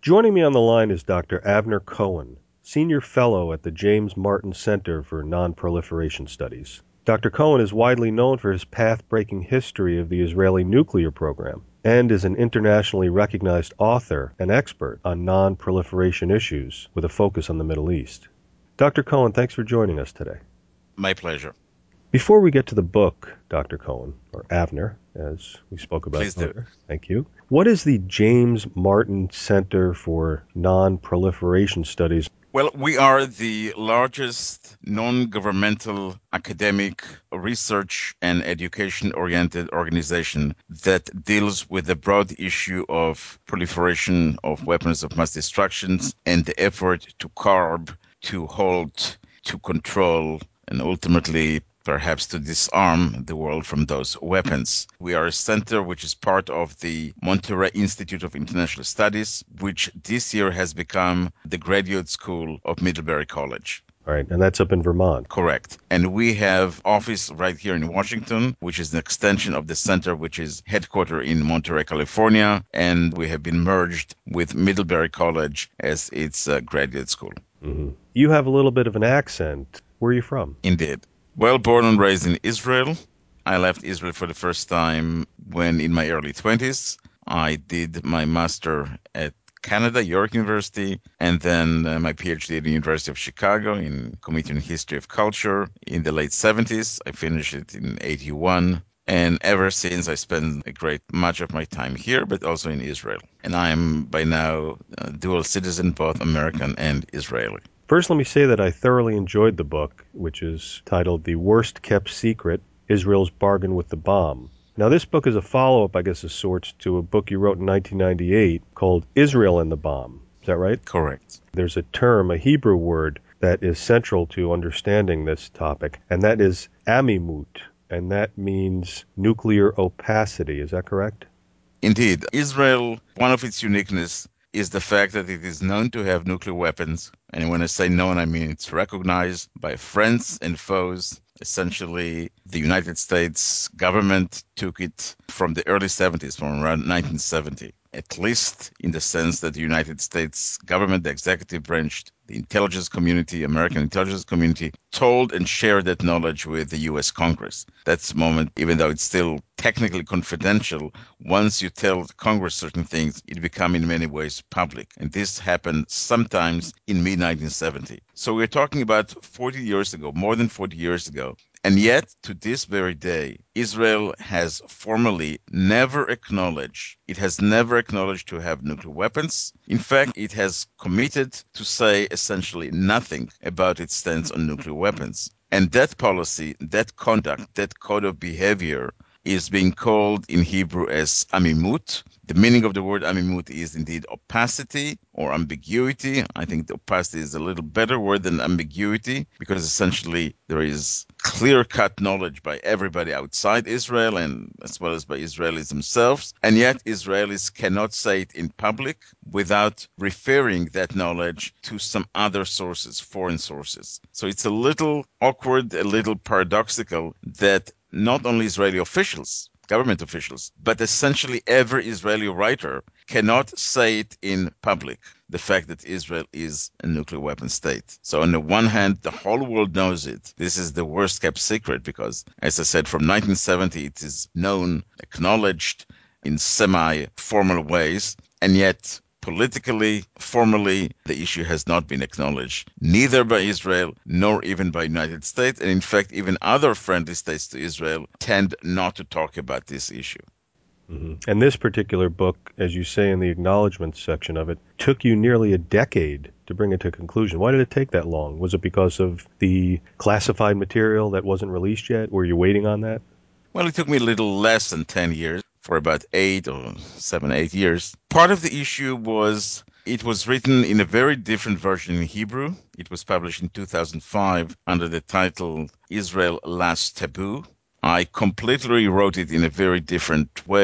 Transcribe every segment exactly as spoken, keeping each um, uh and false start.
Joining me on the line is Doctor Avner Cohen, Senior Fellow at the James Martin Center for Non-Proliferation Studies. Doctor Cohen is widely known for his path-breaking history of the Israeli nuclear program and is an internationally recognized author and expert on non-proliferation issues with a focus on the Middle East. Doctor Cohen, thanks for joining us today. My pleasure. Before we get to the book, Doctor Cohen, or Avner, as we spoke about Please earlier, do. thank you. What is the James Martin Center for Non-Proliferation Studies? Well, we are the largest non-governmental academic research and education-oriented organization that deals with the broad issue of proliferation of weapons of mass destruction and the effort to curb, to halt, to control, and ultimately perhaps to disarm the world from those weapons. We are a center which is part of the Monterey Institute of International Studies, which this year has become the graduate school of Middlebury College. All right, and that's up in Vermont. Correct. And we have office right here in Washington, which is an extension of the center, which is headquartered in Monterey, California. And we have been merged with Middlebury College as its uh, graduate school. Mm-hmm. You have a little bit of an accent. Where are you from? Indeed. Well, born and raised in Israel. I left Israel for the first time when in my early twenties. I did my master at Canada, York University, and then uh, my PhD at the University of Chicago in Community and History of Culture in the late seventies. I finished it in eighty-one. And ever since, I spent a great much of my time here, but also in Israel. And I am by now a dual citizen, both American and Israeli. First, let me say that I thoroughly enjoyed the book, which is titled The Worst Kept Secret, Israel's Bargain with the Bomb. Now, this book is a follow-up, I guess, of sorts, to a book you wrote in nineteen ninety-eight called Israel and the Bomb. Is that right? Correct. There's a term, a Hebrew word, that is central to understanding this topic, and that is amimut, and that means nuclear opacity. Is that correct? Indeed. Israel, one of its uniqueness is the fact that it is known to have nuclear weapons. And when I say known, I mean it's recognized by friends and foes. Essentially, the United States government took it from the early seventies, from around nineteen seventy, at least in the sense that the United States government, the executive branch, the intelligence community, American intelligence community, told and shared that knowledge with the U S Congress. That's the moment, even though it's still technically confidential, once you tell Congress certain things, it become in many ways public. And this happened sometimes in mid nineteen seventy. So we're talking about forty years ago, more than forty years ago. And yet, to this very day, Israel has formally never acknowledged, it has never acknowledged to have nuclear weapons. In fact, it has committed to say essentially nothing about its stance on nuclear weapons. And that policy, that conduct, that code of behavior is being called in Hebrew as amimut. The meaning of the word amimut is indeed opacity or ambiguity. I think the opacity is a little better word than ambiguity because essentially there is clear-cut knowledge by everybody outside Israel and as well as by Israelis themselves. And yet Israelis cannot say it in public without referring that knowledge to some other sources, foreign sources. So it's a little awkward, a little paradoxical that not only Israeli officials, government officials, but essentially every Israeli writer cannot say it in public, the fact that Israel is a nuclear weapon state. So on the one hand, the whole world knows it. This is the worst kept secret because, as I said, from nineteen seventy, it is known, acknowledged in semi-formal ways, and yet politically, formally, the issue has not been acknowledged, neither by Israel nor even by the United States. And in fact, even other friendly states to Israel tend not to talk about this issue. Mm-hmm. And this particular book, as you say in the acknowledgments section of it, took you nearly a decade to bring it to conclusion. Why did it take that long? Was it because of the classified material that wasn't released yet? Were you waiting on that? Well, it took me a little less than ten years, for about eight or seven, eight years. Part of the issue was it was written in a very different version in Hebrew. It was published in two thousand five under the title Israel Last Taboo. I completely rewrote it in a very different way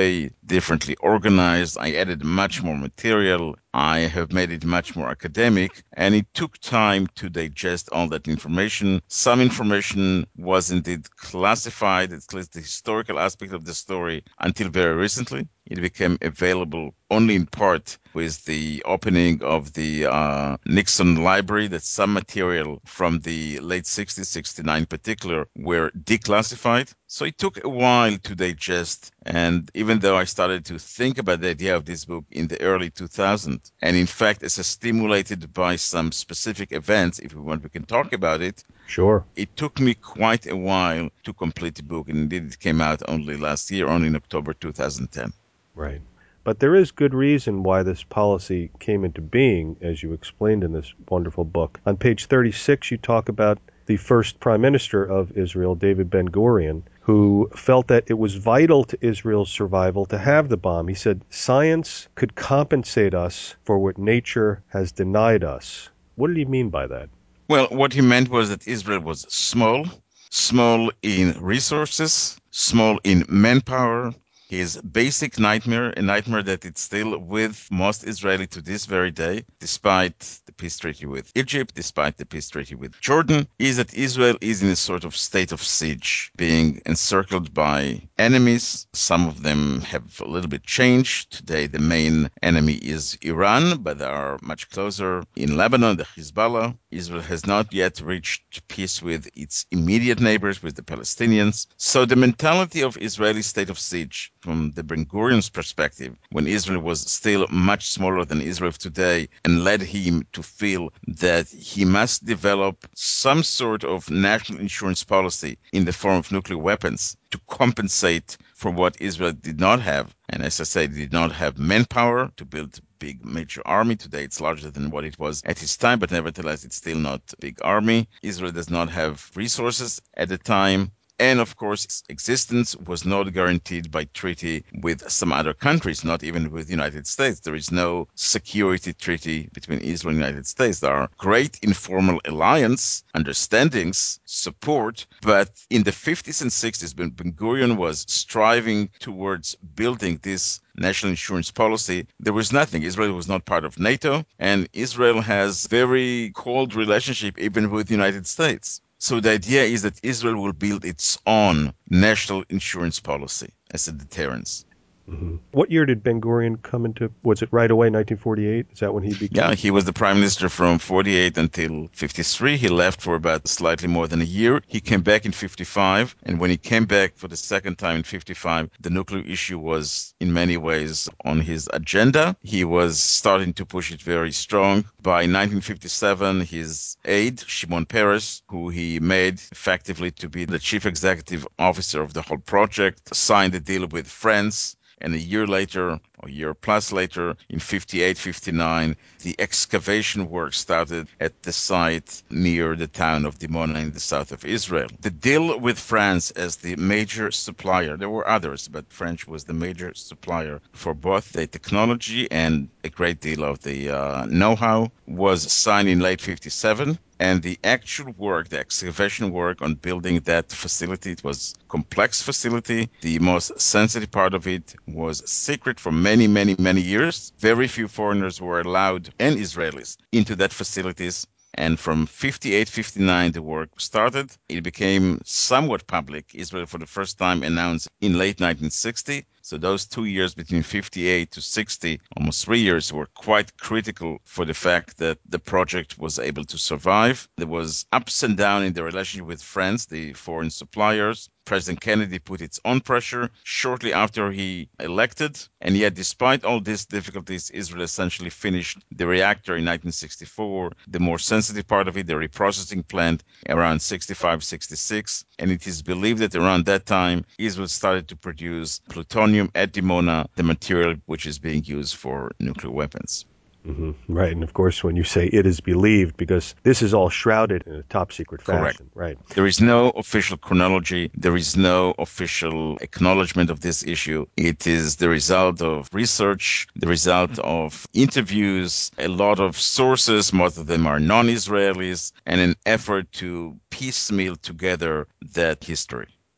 differently organized. I added much more material. I have made it much more academic, and it took time to digest all that information. Some information was indeed classified, at least the historical aspect of the story, until very recently. It became available only in part with the opening of the uh, Nixon Library, that some material from the late sixties, sixty-nine in particular, were declassified. So it took a while to digest. And even though I started to think about the idea of this book in the early two thousands, and in fact, as stimulated by some specific events, if we want, we can talk about it. Sure. It took me quite a while to complete the book. And indeed, it came out only last year, only in October two thousand ten. Right. But there is good reason why this policy came into being, as you explained in this wonderful book. On page thirty-six, you talk about the first prime minister of Israel, David Ben-Gurion, who felt that it was vital to Israel's survival to have the bomb. He said, "Science could compensate us for what nature has denied us." What did he mean by that? Well, what he meant was that Israel was small, small in resources, small in manpower. His basic nightmare, a nightmare that it's still with most Israeli to this very day, despite the peace treaty with Egypt, despite the peace treaty with Jordan, is that Israel is in a sort of state of siege, being encircled by enemies. Some of them have a little bit changed. Today, the main enemy is Iran, but they are much closer in Lebanon, the Hezbollah. Israel has not yet reached peace with its immediate neighbors, with the Palestinians. So the mentality of Israeli state of siege, from the Ben-Gurion's perspective, when Israel was still much smaller than Israel of today, and led him to feel that he must develop some sort of national insurance policy in the form of nuclear weapons to compensate for what Israel did not have. And as I said, did not have manpower to build a big major army. Today it's larger than what it was at his time, but nevertheless it's still not a big army. Israel does not have resources at the time. And of course, its existence was not guaranteed by treaty with some other countries, not even with the United States. There is no security treaty between Israel and the United States. There are great informal alliance, understandings, support, but in the fifties and sixties, when Ben-Gurion was striving towards building this national insurance policy, there was nothing. Israel was not part of NATO, and Israel has very cold relationship even with the United States. So the idea is that Israel will build its own national insurance policy as a deterrence. Mm-hmm. What year did Ben-Gurion come into, was it right away, nineteen forty-eight? Is that when he became? Yeah, he was the prime minister from forty-eight until fifty-three. He left for about slightly more than a year. He came back in fifty-five, and when he came back for the second time in fifty-five, the nuclear issue was in many ways on his agenda. He was starting to push it very strong. By nineteen fifty-seven, his aide, Shimon Peres, who he made effectively to be the chief executive officer of the whole project, signed a deal with France. And a year later, or a year plus later, in fifty-eight, fifty-nine, the excavation work started at the site near the town of Dimona in the south of Israel. The deal with France as the major supplier, there were others, but French was the major supplier for both the technology and a great deal of the uh, know-how, was signed in late fifty-seven. And the actual work, the excavation work on building that facility, it was a complex facility. The most sensitive part of it was secret for many, many, many years. Very few foreigners were allowed, and Israelis, into that facilities. And from fifty-eight, fifty-nine, the work started. It became somewhat public. Israel, for the first time, announced in late nineteen sixty. So those two years between fifty-eight to sixty, almost three years, were quite critical for the fact that the project was able to survive. There was ups and downs in the relationship with France, the foreign suppliers. President Kennedy put its own pressure shortly after he elected. And yet, despite all these difficulties, Israel essentially finished the reactor in nineteen sixty-four, the more sensitive part of it, the reprocessing plant, around sixty-five, sixty-six. And it is believed that around that time, Israel started to produce plutonium at Dimona, the material which is being used for nuclear weapons. Mm-hmm. Right. And of course, when you say it is believed, because this is all shrouded in a top secret fashion. Correct. Right. There is no official chronology. There is no official acknowledgement of this issue. It is the result of research, the result of interviews, a lot of sources, most of them are non-Israelis, and an effort to piecemeal together that history.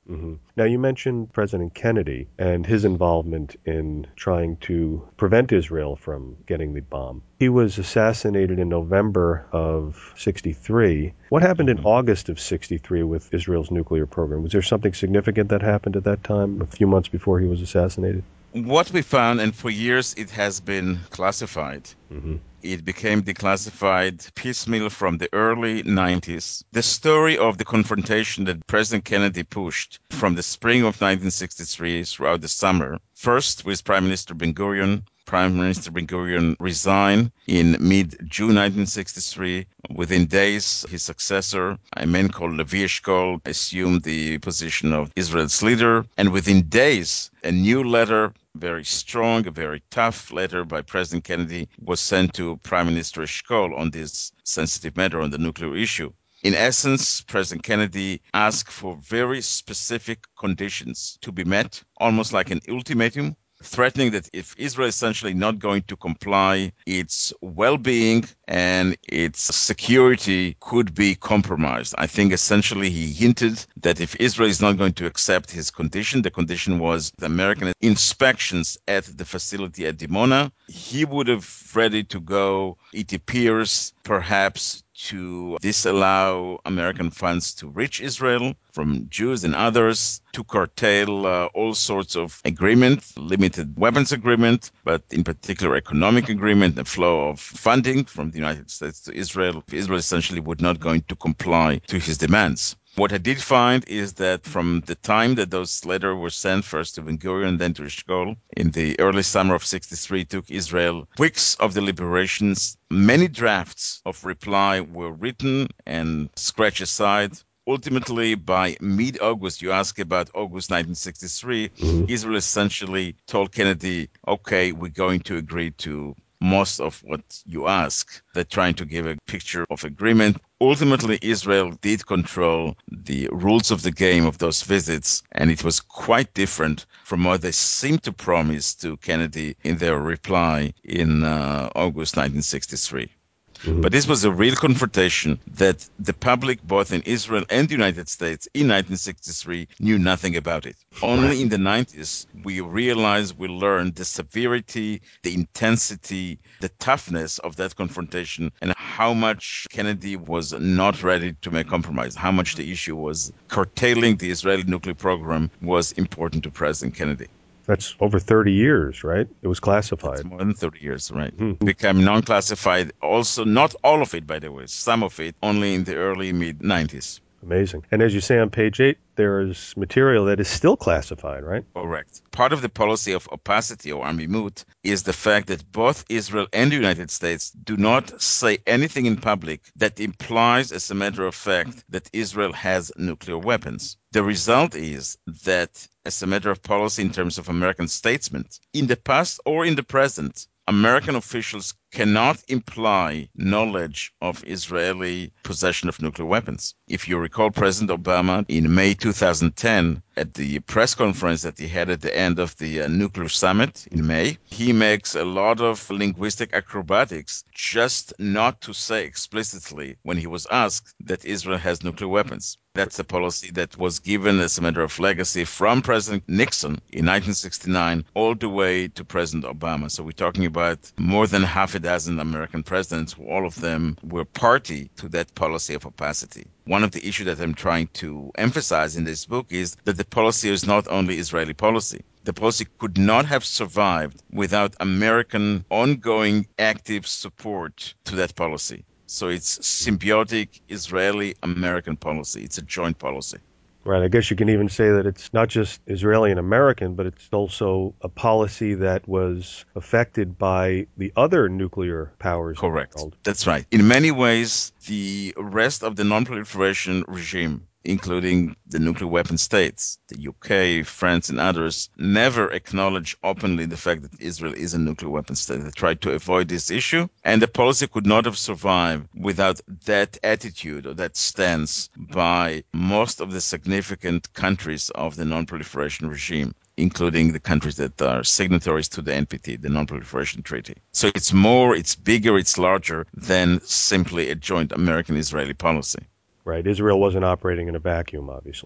hmm Now, you mentioned President Kennedy and his involvement in trying to prevent Israel from getting the bomb. He was assassinated in November of sixty-three. What happened in August of sixty-three with Israel's nuclear program? Was there something significant that happened at that time, a few months before he was assassinated? What we found, and for years it has been classified, hmm it became declassified piecemeal from the early nineties. The story of the confrontation that President Kennedy pushed from the spring of nineteen sixty-three throughout the summer, first with Prime Minister Ben-Gurion. Prime Minister Ben-Gurion resigned in mid-June nineteen sixty-three. Within days, his successor, a man called Levi Eshkol, assumed the position of Israel's leader. And within days, a new letter, very strong, a very tough letter by President Kennedy, was sent to Prime Minister Eshkol on this sensitive matter, on the nuclear issue. In essence, President Kennedy asked for very specific conditions to be met, almost like an ultimatum, threatening that if Israel is essentially not going to comply, its well-being and its security could be compromised. I think essentially he hinted that if Israel is not going to accept his condition, the condition was the American inspections at the facility at Dimona, he would have ready to go, it appears, perhaps to disallow American funds to reach Israel from Jews and others, to curtail uh, all sorts of agreement, limited weapons agreement, but in particular economic agreement, the flow of funding from the United States to Israel. Israel essentially would not going to comply to his demands. What I did find is that from the time that those letters were sent first to Ben-Gurion, then to Eshkol, in the early summer of sixty-three, took Israel weeks of deliberations. Many drafts of reply were written and scratched aside. Ultimately, by mid-August, you ask about August nineteen sixty-three, hmm Israel essentially told Kennedy, okay, we're going to agree to most of what you ask. They're trying to give a picture of agreement. Ultimately, Israel did control the rules of the game of those visits, and it was quite different from what they seemed to promise to Kennedy in their reply in uh, August nineteen sixty-three. hmm But this was a real confrontation that the public, both in Israel and the United States, in nineteen sixty-three, knew nothing about it. Only in the nineties, we realized, we learned the severity, the intensity, the toughness of that confrontation, and how much Kennedy was not ready to make compromise, how much the issue was curtailing the Israeli nuclear program was important to President Kennedy. That's over thirty years, right? It was That's classified. more than thirty years, right? hmm Became non-classified. Also, not all of it, by the way, some of it only in the early mid nineties. Amazing. And as you say on page eight, there is material that is still classified, right? Correct. Part of the policy of opacity or amimut is the fact that both Israel and the United States do not say anything in public that implies, as a matter of fact, that Israel has nuclear weapons. The result is that, as a matter of policy in terms of American statesmen, in the past or in the present, American officials cannot imply knowledge of Israeli possession of nuclear weapons. If you recall, President Obama in May two thousand ten, at the press conference that he had at the end of the uh, nuclear summit in May, he makes a lot of linguistic acrobatics just not to say explicitly, when he was asked, that Israel has nuclear weapons. That's a policy that was given as a matter of legacy from President Nixon in nineteen sixty-nine all the way to President Obama. So we're talking about more than half a dozen American presidents, who all of them were party to that policy of opacity. One of the issues that I'm trying to emphasize in this book is that the policy is not only Israeli policy. The policy could not have survived without American ongoing active support to that policy. So it's symbiotic Israeli-American policy. It's a joint policy. Right. I guess you can even say that it's not just Israeli and American, but it's also a policy that was affected by the other nuclear powers in the Correct. world. That's right. In many ways, the rest of the non-proliferation regime, including the nuclear weapon states, the U K, France, and others, never acknowledge openly the fact that Israel is a nuclear weapon state. They tried to avoid this issue, and the policy could not have survived without that attitude or that stance by most of the significant countries of the non-proliferation regime, including the countries that are signatories to the N P T, the Non-Proliferation Treaty. So it's more, it's bigger, it's larger than simply a joint American-Israeli policy. Right. Israel wasn't operating in a vacuum, obviously.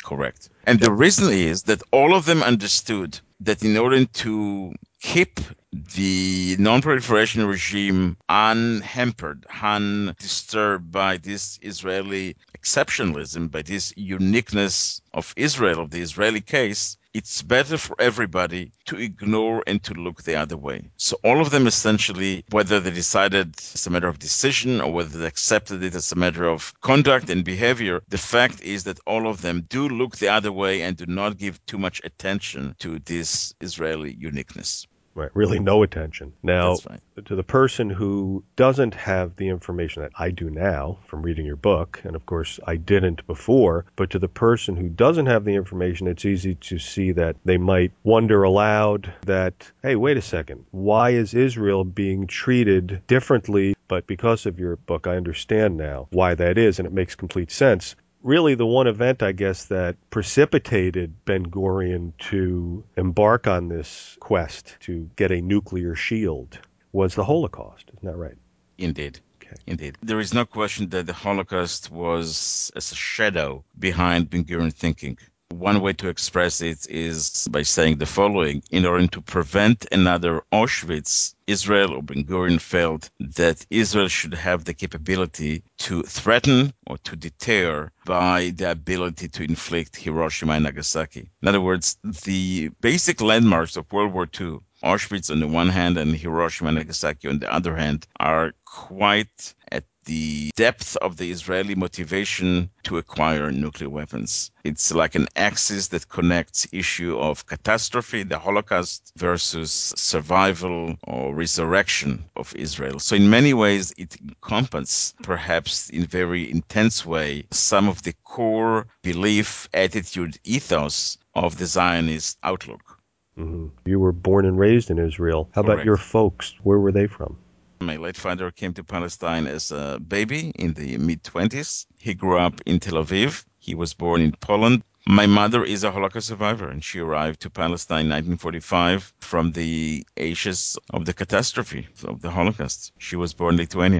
Correct. And the reason is that all of them understood that in order to keep the non-proliferation regime unhampered, undisturbed by this Israeli exceptionalism, by this uniqueness of Israel, of the Israeli case, it's better for everybody to ignore and to look the other way. So all of them essentially, whether they decided it's a matter of decision or whether they accepted it as a matter of conduct and behavior, the fact is that all of them do look the other way and do not give too much attention to this Israeli uniqueness. Right, really no attention. Now, That's right. to the person who doesn't have the information that I do now from reading your book, and of course I didn't before, but to the person who doesn't have the information, it's easy to see that they might wonder aloud that, hey, wait a second, why is Israel being treated differently? But because of your book, I understand now why that is, and it makes complete sense. Really, the one event, I guess, that precipitated Ben-Gurion to embark on this quest to get a nuclear shield was the Holocaust. Isn't that right? Indeed. Okay. Indeed. There is no question that the Holocaust was as a shadow behind Ben-Gurion thinking. One way to express it is by saying the following. In order to prevent another Auschwitz, Israel or Ben-Gurion felt that Israel should have the capability to threaten or to deter by the ability to inflict Hiroshima and Nagasaki. In other words, the basic landmarks of World War Two, Auschwitz on the one hand and Hiroshima and Nagasaki on the other hand, are quite at the depth of the Israeli motivation to acquire nuclear weapons. It's like an axis that connects issue of catastrophe, the Holocaust, versus survival or resurrection of Israel. So in many ways, it encompasses, perhaps in very intense way, some of the core belief, attitude, ethos of the Zionist outlook. Mm-hmm. You were born and raised in Israel. How Correct. about your folks? Where were they from? My late father came to Palestine as a baby in the mid-twenties. He grew up in Tel Aviv. He was born in Poland. My mother is a Holocaust survivor, and she arrived to Palestine in nineteen forty-five from the ashes of the catastrophe of the Holocaust. She was born in Lithuania.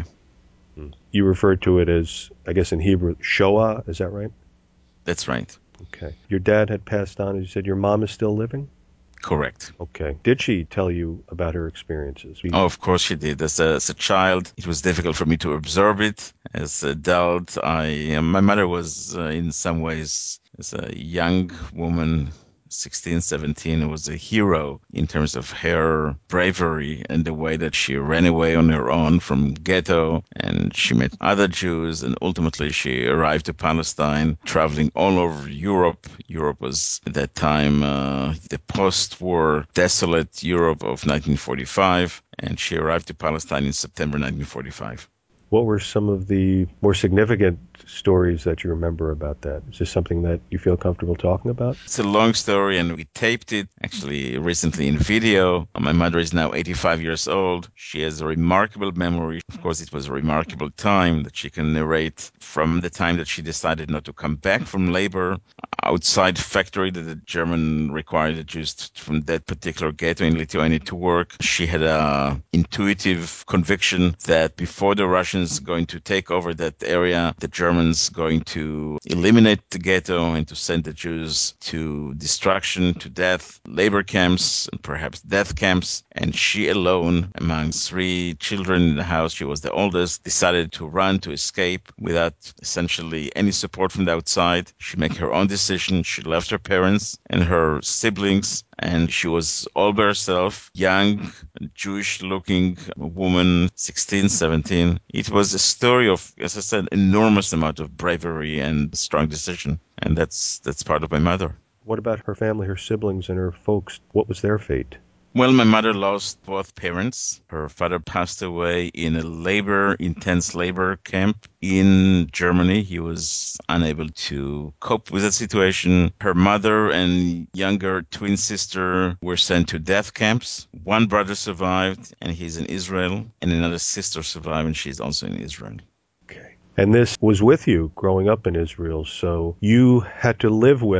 You referred to it as, I guess in Hebrew, Shoah. Is that right? That's right. Okay. Your dad had passed on, as you said. Your mom is still living? Correct. Okay. Did she tell you about her experiences? Oh, of course she did. As a, as a child, it was difficult for me to observe it. As an adult, I my mother was uh, in some ways, as a young woman, sixteen, seventeen, was a hero in terms of her bravery and the way that she ran away on her own from ghetto, and she met other Jews, and ultimately she arrived to Palestine, traveling all over Europe. Europe was at that time uh, the post-war desolate Europe of nineteen forty-five, and she arrived to Palestine in September nineteen forty-five. What were some of the more significant stories that you remember about that? Is this something that you feel comfortable talking about? It's a long story, and we taped it actually recently in video. My mother is now eighty-five years old. She has a remarkable memory. Of course, it was a remarkable time that she can narrate from the time that she decided not to come back from labor outside factory that the German required the Jews to, from that particular ghetto in Lithuania to work. She had a intuitive conviction that before the Russians going to take over that area, the Germans going to eliminate the ghetto and to send the Jews to destruction, to death, labor camps, and perhaps death camps. And she alone, among three children in the house, she was the oldest, decided to run, to escape without essentially any support from the outside. She made her own decision. She left her parents and her siblings, and she was all by herself, young, Jewish-looking woman, sixteen, seventeen. It was a story of, as I said, enormous amount of bravery and strong decision, and that's that's part of my mother. What about her family, her siblings, and her folks? What was their fate? Well, my mother lost both parents. Her father passed away in a labor, intense labor camp in Germany. He was unable to cope with the situation. Her mother and younger twin sister were sent to death camps. One brother survived, and he's in Israel, and another sister survived, and she's also in Israel. Okay. And this was with you growing up in Israel, so you had to live with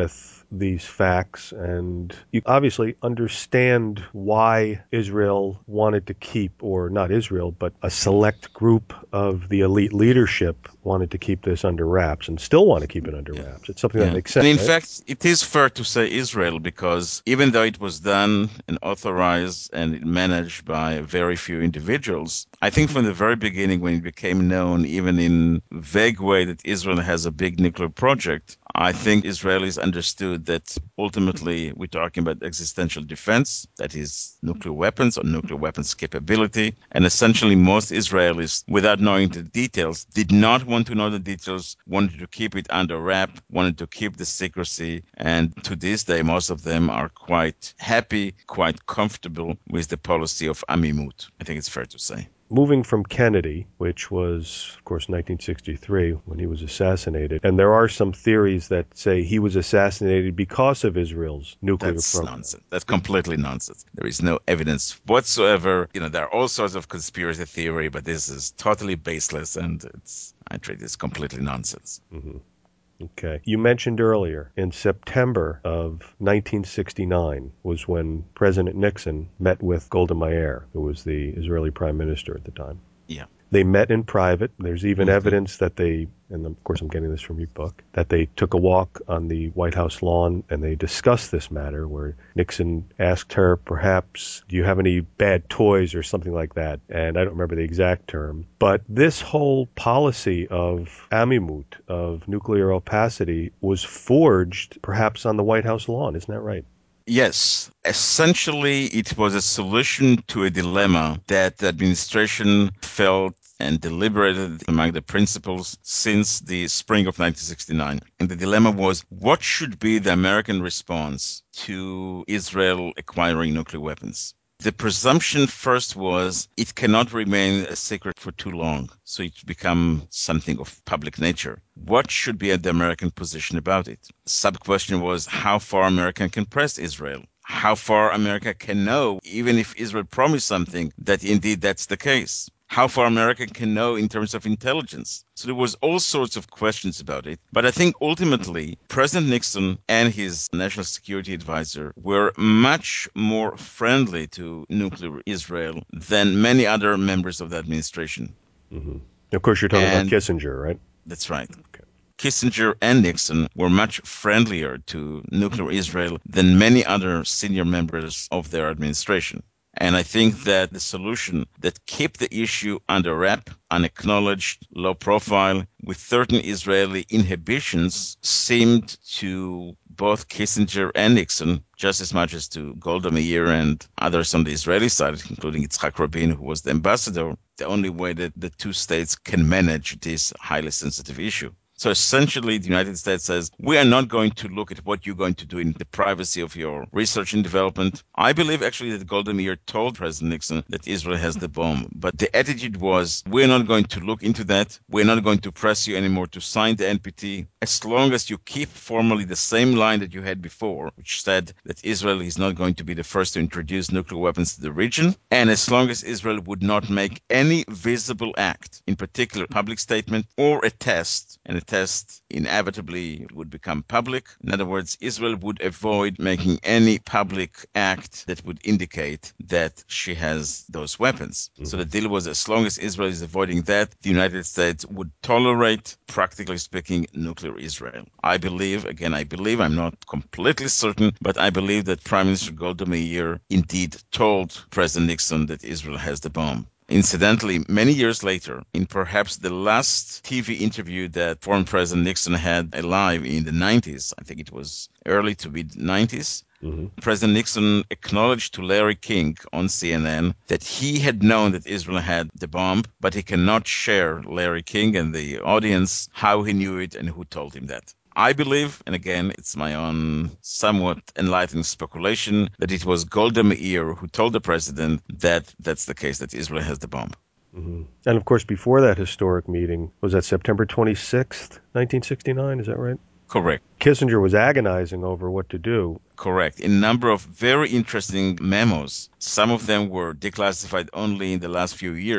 these facts, and you obviously understand why Israel wanted to keep, or not Israel, but a select group of the elite leadership wanted to keep this under wraps and still want to keep it under Yeah. wraps. It's something that Yeah. makes sense, And in right? fact, it is fair to say Israel because even though it was done and authorized and managed by very few individuals, I think from the very beginning when it became known, even in vague way, that Israel has a big nuclear project, I think Israelis understood that ultimately we're talking about existential defense, that is nuclear weapons or nuclear weapons capability. And essentially most Israelis, without knowing the details, did not want to know the details, wanted to keep it under wrap, wanted to keep the secrecy. And to this day, most of them are quite happy, quite comfortable with the policy of Amimut. I think it's fair to say. Moving from Kennedy, which was, of course, nineteen sixty-three when he was assassinated, and there are some theories that say he was assassinated because of Israel's nuclear That's program. nonsense. That's completely nonsense. There is no evidence whatsoever. You know, there are all sorts of conspiracy theory, but this is totally baseless, and it's I treat this completely nonsense. Mm-hmm. Okay. You mentioned earlier, in September of nineteen sixty-nine was when President Nixon met with Golda Meir, who was the Israeli prime minister at the time. Yeah. They met in private. There's even Mhm. evidence that they, and of course I'm getting this from your book, that they took a walk on the White House lawn and they discussed this matter where Nixon asked her, perhaps, do you have any bad toys or something like that? And I don't remember the exact term. But this whole policy of Amimut, of nuclear opacity, was forged perhaps on the White House lawn. Isn't that right? Yes, essentially, it was a solution to a dilemma that the administration felt and deliberated among the principals since the spring of nineteen sixty-nine. And the dilemma was, what should be the American response to Israel acquiring nuclear weapons? The presumption first was it cannot remain a secret for too long, so it become something of public nature. What should be the American position about it? Sub-question was how far America can press Israel. How far America can know, even if Israel promised something, that indeed that's the case. How far America can know in terms of intelligence. So there was all sorts of questions about it. But I think ultimately, President Nixon and his national security advisor were much more friendly to nuclear Israel than many other members of the administration. Mm-hmm. Of course, you're talking about And Kissinger, right? that's right. Okay. Kissinger and Nixon were much friendlier to nuclear Israel than many other senior members of their administration. And I think that the solution that kept the issue under wrap, unacknowledged, low profile, with certain Israeli inhibitions, seemed to both Kissinger and Nixon, just as much as to Golda Meir and others on the Israeli side, including Yitzhak Rabin, who was the ambassador, the only way that the two states can manage this highly sensitive issue. So essentially, the United States says, we are not going to look at what you're going to do in the privacy of your research and development. I believe actually that Golda Meir told President Nixon that Israel has the bomb. But the attitude was, we're not going to look into that. We're not going to press you anymore to sign the N P T as long as you keep formally the same line that you had before, which said that Israel is not going to be the first to introduce nuclear weapons to the region. And as long as Israel would not make any visible act, in particular public statement or a test, and a test inevitably would become public. In other words, Israel would avoid making any public act that would indicate that she has those weapons. Mm-hmm. So the deal was, as long as Israel is avoiding that, the United States would tolerate, practically speaking, nuclear Israel. I believe, again, I believe, I'm not completely certain, but I believe that Prime Minister Golda Meir indeed told President Nixon that Israel has the bomb. Incidentally, many years later, in perhaps the last T V interview that former President Nixon had alive in the nineties, I think it was early to mid nineties, mm-hmm. President Nixon acknowledged to Larry King on C N N that he had known that Israel had the bomb, but he cannot share Larry King and the audience how he knew it and who told him that. I believe, and again, it's my own somewhat enlightened speculation, that it was Golda Meir who told the president that that's the case, that Israel has the bomb. Mm-hmm. And of course, before that historic meeting, was that September twenty-sixth, nineteen sixty-nine? Is that right? Correct. Kissinger was agonizing over what to do. Correct. In a number of very interesting memos. Some of them were declassified only in the last few years.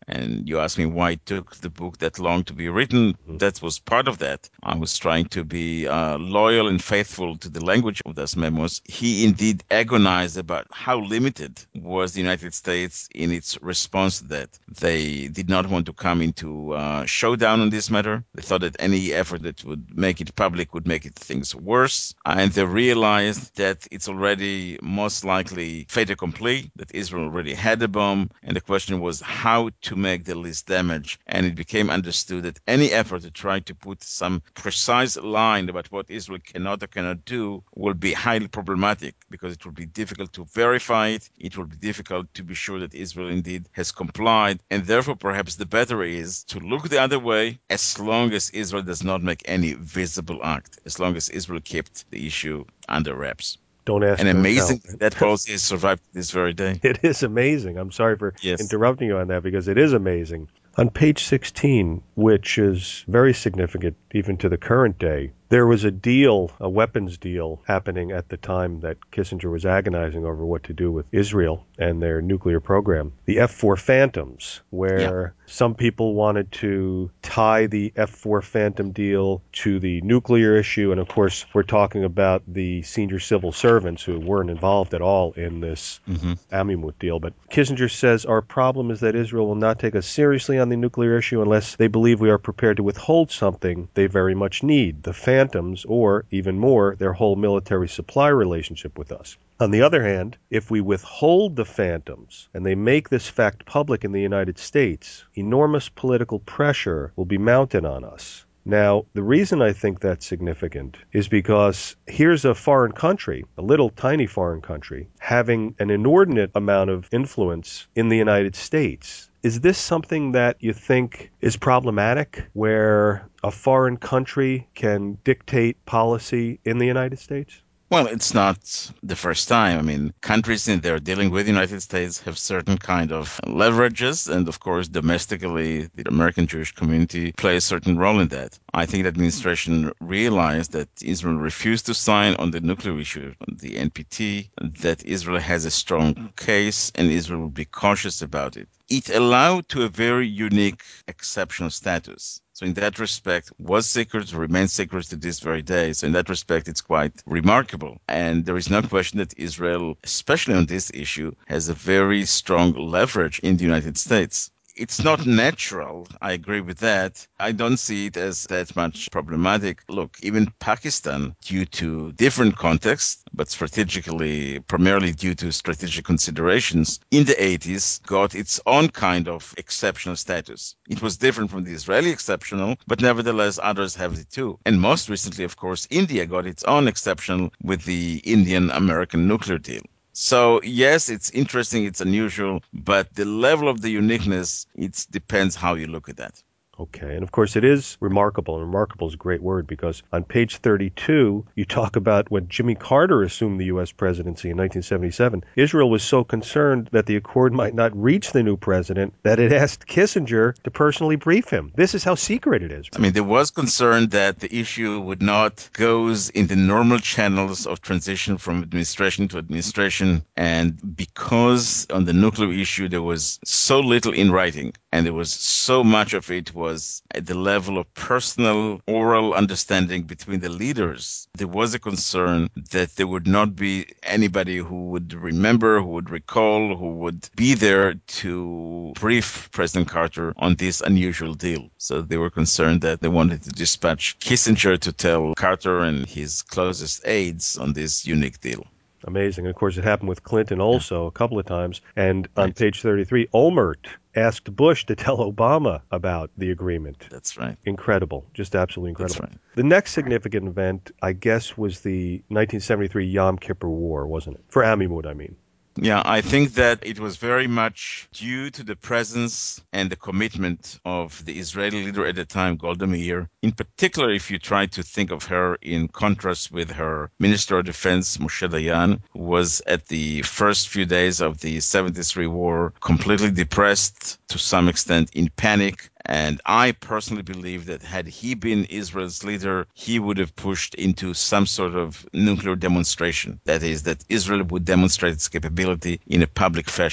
And you asked me why it took the book that long to be written. Mm-hmm. That was part of that. I was trying to be uh, loyal and faithful to the language of those memos. He indeed agonized about how limited was the United States in its response to that. They did not want to come into uh, showdown on this matter. They thought that any effort that would make it public would make it things worse. And they realized that it's already most likely fait accompli, that Israel already had a bomb. And the question was how to make the least damage. And it became understood that any effort to try to put some precise line about what Israel cannot or cannot do will be highly problematic, because it will be difficult to verify it. It will be difficult to be sure that Israel indeed has complied. And therefore, perhaps the better is to look the other way, as long as Israel does not make any visible act, as long as Israel kept the issue under wraps. Don't ask, And don't amazing tell. that policy has survived this very day. It is amazing. I'm sorry for Yes. interrupting you on that, because it is amazing. On page sixteen, which is very significant even to the current day, there was a deal, a weapons deal, happening at the time that Kissinger was agonizing over what to do with Israel and their nuclear program. The F four Phantoms, where yeah. some people wanted to tie the F four Phantom deal to the nuclear issue. And of course, we're talking about the senior civil servants who weren't involved at all in this mm-hmm. Amimut deal. But Kissinger says, our problem is that Israel will not take us seriously on the nuclear issue unless they believe we are prepared to withhold something they very much need, the Phantoms, or even more, their whole military supply relationship with us. On the other hand, if we withhold the Phantoms and they make this fact public in the United States, enormous political pressure will be mounted on us. Now, the reason I think that's significant is because here's a foreign country, a little tiny foreign country, having an inordinate amount of influence in the United States. Is this something that you think is problematic, where a foreign country can dictate policy in the United States? Well, it's not the first time. I mean, countries in there dealing with the United States have certain kind of leverages. And of course, domestically, the American Jewish community plays a certain role in that. I think the administration realized that Israel refused to sign on the nuclear issue, on the N P T, that Israel has a strong case and Israel will be cautious about it. It allowed to a very unique exceptional status. So in that respect, was secret, remains secret to this very day. So in that respect, it's quite remarkable. And there is no question that Israel, especially on this issue, has a very strong leverage in the United States. It's not natural. I agree with that. I don't see it as that much problematic. Look, even Pakistan, due to different contexts, but strategically, primarily due to strategic considerations, in the eighties got its own kind of exceptional status. It was different from the Israeli exceptional, but nevertheless, others have it too. And most recently, of course, India got its own exceptional with the Indian-American nuclear deal. So, yes, it's interesting, it's unusual, but the level of the uniqueness, it depends how you look at that. Okay, and of course it is remarkable, and remarkable is a great word, because on page thirty-two, you talk about when Jimmy Carter assumed the U S presidency in nineteen seventy-seven, Israel was so concerned that the accord might not reach the new president that it asked Kissinger to personally brief him. This is how secret it is. I mean, there was concern that the issue would not go in the normal channels of transition from administration to administration, and because on the nuclear issue there was so little in writing, and there was so much of it was was at the level of personal, oral understanding between the leaders, there was a concern that there would not be anybody who would remember, who would recall, who would be there to brief President Carter on this unusual deal. So they were concerned that they wanted to dispatch Kissinger to tell Carter and his closest aides on this unique deal. Amazing. And of course, it happened with Clinton also yeah. a couple of times. And on right. page thirty-three, Olmert asked Bush to tell Obama about the agreement. That's right. Incredible. Just absolutely incredible. That's right. The next significant event, I guess, was the nineteen seventy-three Yom Kippur War, wasn't it? For Amimut, I mean. Yeah, I think that it was very much due to the presence and the commitment of the Israeli leader at the time, Golda Meir. In particular, if you try to think of her in contrast with her Minister of Defense, Moshe Dayan, who was at the first few days of the seventy-three war completely depressed, to some extent in panic. And I personally believe that had he been Israel's leader, he would have pushed into some sort of nuclear demonstration. That is, that Israel would demonstrate its capability in a public fashion.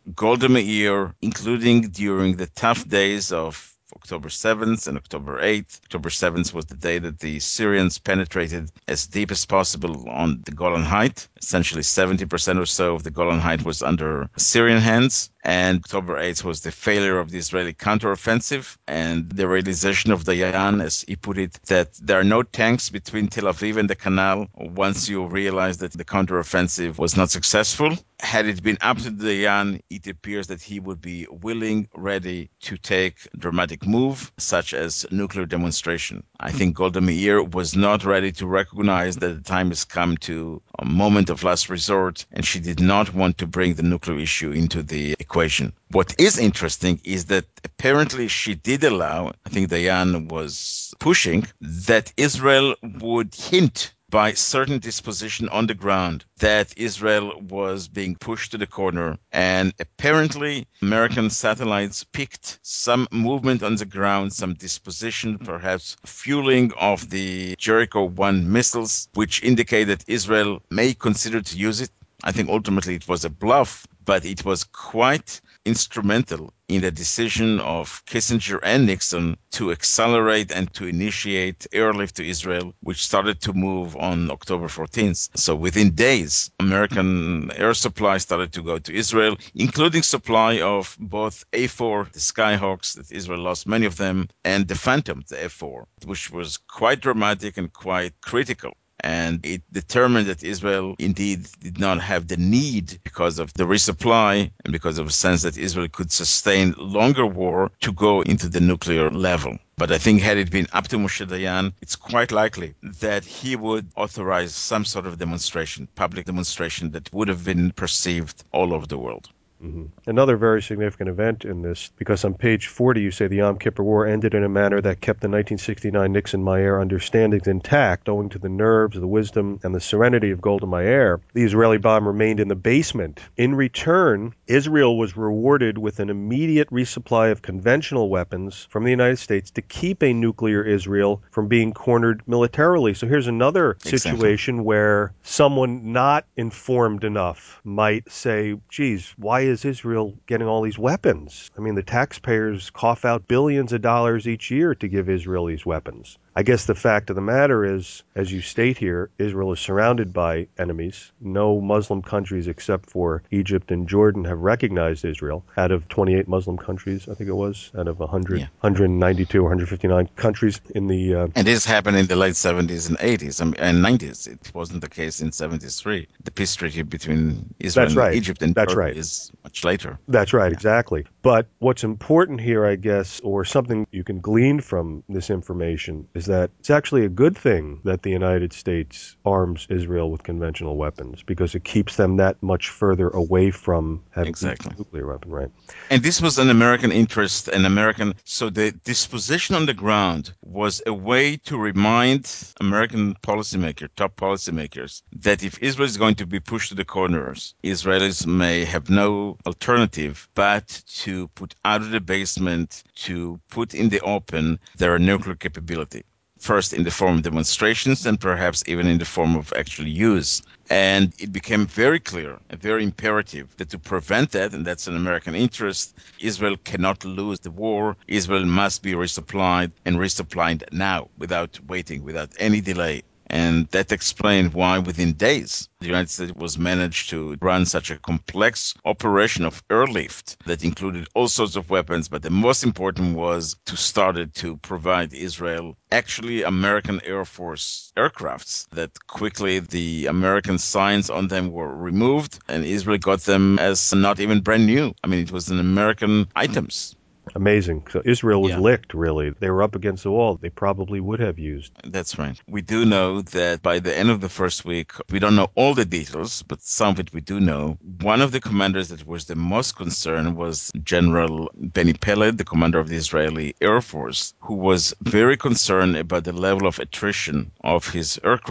Golda Meir, including during the tough days of October seventh and October eighth. October seventh was the day that the Syrians penetrated as deep as possible on the Golan Heights. Essentially seventy percent or so of the Golan Heights was under Syrian hands. And October eighth was the failure of the Israeli counteroffensive and the realization of Dayan, as he put it, that there are no tanks between Tel Aviv and the canal once you realize that the counteroffensive was not successful. Had it been up to Dayan, it appears that he would be willing, ready to take dramatic move, such as nuclear demonstration. I think Golda Meir was not ready to recognize that the time has come to a moment of last resort, and she did not want to bring the nuclear issue into the equation. What is interesting is that apparently she did allow, I think Dayan was pushing, that Israel would hint by certain disposition on the ground that Israel was being pushed to the corner. And apparently American satellites picked some movement on the ground, some disposition, perhaps fueling of the Jericho one missiles, which indicate that Israel may consider to use it. I think ultimately it was a bluff, but it was quite instrumental in the decision of Kissinger and Nixon to accelerate and to initiate airlift to Israel, which started to move on October fourteenth. So within days, American air supply started to go to Israel, including supply of both A four, the Skyhawks, that Israel lost many of them, and the Phantom, the F four, which was quite dramatic and quite critical. And it determined that Israel indeed did not have the need, because of the resupply and because of a sense that Israel could sustain longer war, to go into the nuclear level. But I think had it been up to Moshe Dayan, it's quite likely that he would authorize some sort of demonstration, public demonstration that would have been perceived all over the world. Mm-hmm. Another very significant event in this, because on page forty you say the Yom Kippur War ended in a manner that kept the nineteen sixty-nine Nixon-Meir understandings intact, owing to the nerves, the wisdom, and the serenity of Golda Meir. The Israeli bomb remained in the basement. In return, Israel was rewarded with an immediate resupply of conventional weapons from the United States to keep a nuclear Israel from being cornered militarily. So here's another situation exactly. where someone not informed enough might say, geez, why is Israel getting all these weapons? I mean, the taxpayers cough out billions of dollars each year to give Israel these weapons. I guess the fact of the matter is, as you state here, Israel is surrounded by enemies. No Muslim countries except for Egypt and Jordan have recognized Israel. Out of twenty-eight Muslim countries, I think it was, out of one hundred, yeah. one hundred ninety-two or one hundred fifty-nine countries in the... Uh, and this happened in the late seventies and eighties and nineties. It wasn't the case in seventy-three. The peace treaty between Israel That's and right. Egypt and That's Turkey right. is much later. That's right, yeah. exactly. But what's important here, I guess, or something you can glean from this information, is that it's actually a good thing that the United States arms Israel with conventional weapons, because it keeps them that much further away from having exactly. a nuclear weapon, right? And this was an American interest, an American... So the disposition on the ground was a way to remind American policymakers, top policymakers, that if Israel is going to be pushed to the corners, Israelis may have no alternative but to put out of the basement, to put in the open their nuclear capability. First in the form of demonstrations and perhaps even in the form of actual use. And it became very clear, very imperative, that to prevent that, and that's an American interest, Israel cannot lose the war. Israel must be resupplied, and resupplied now, without waiting, without any delay. And that explained why within days the United States was managed to run such a complex operation of airlift that included all sorts of weapons. But the most important was to start it to provide Israel actually American Air Force aircrafts that quickly the American signs on them were removed and Israel got them as not even brand new. I mean, it was an American items. Amazing. So Israel was yeah. licked, really. They were up against the wall. They probably would have used. That's right. We do know that by the end of the first week, we don't know all the details, but some of it we do know. One of the commanders that was the most concerned was General Benny Peled, the commander of the Israeli Air Force, who was very concerned about the level of attrition of his aircrafts.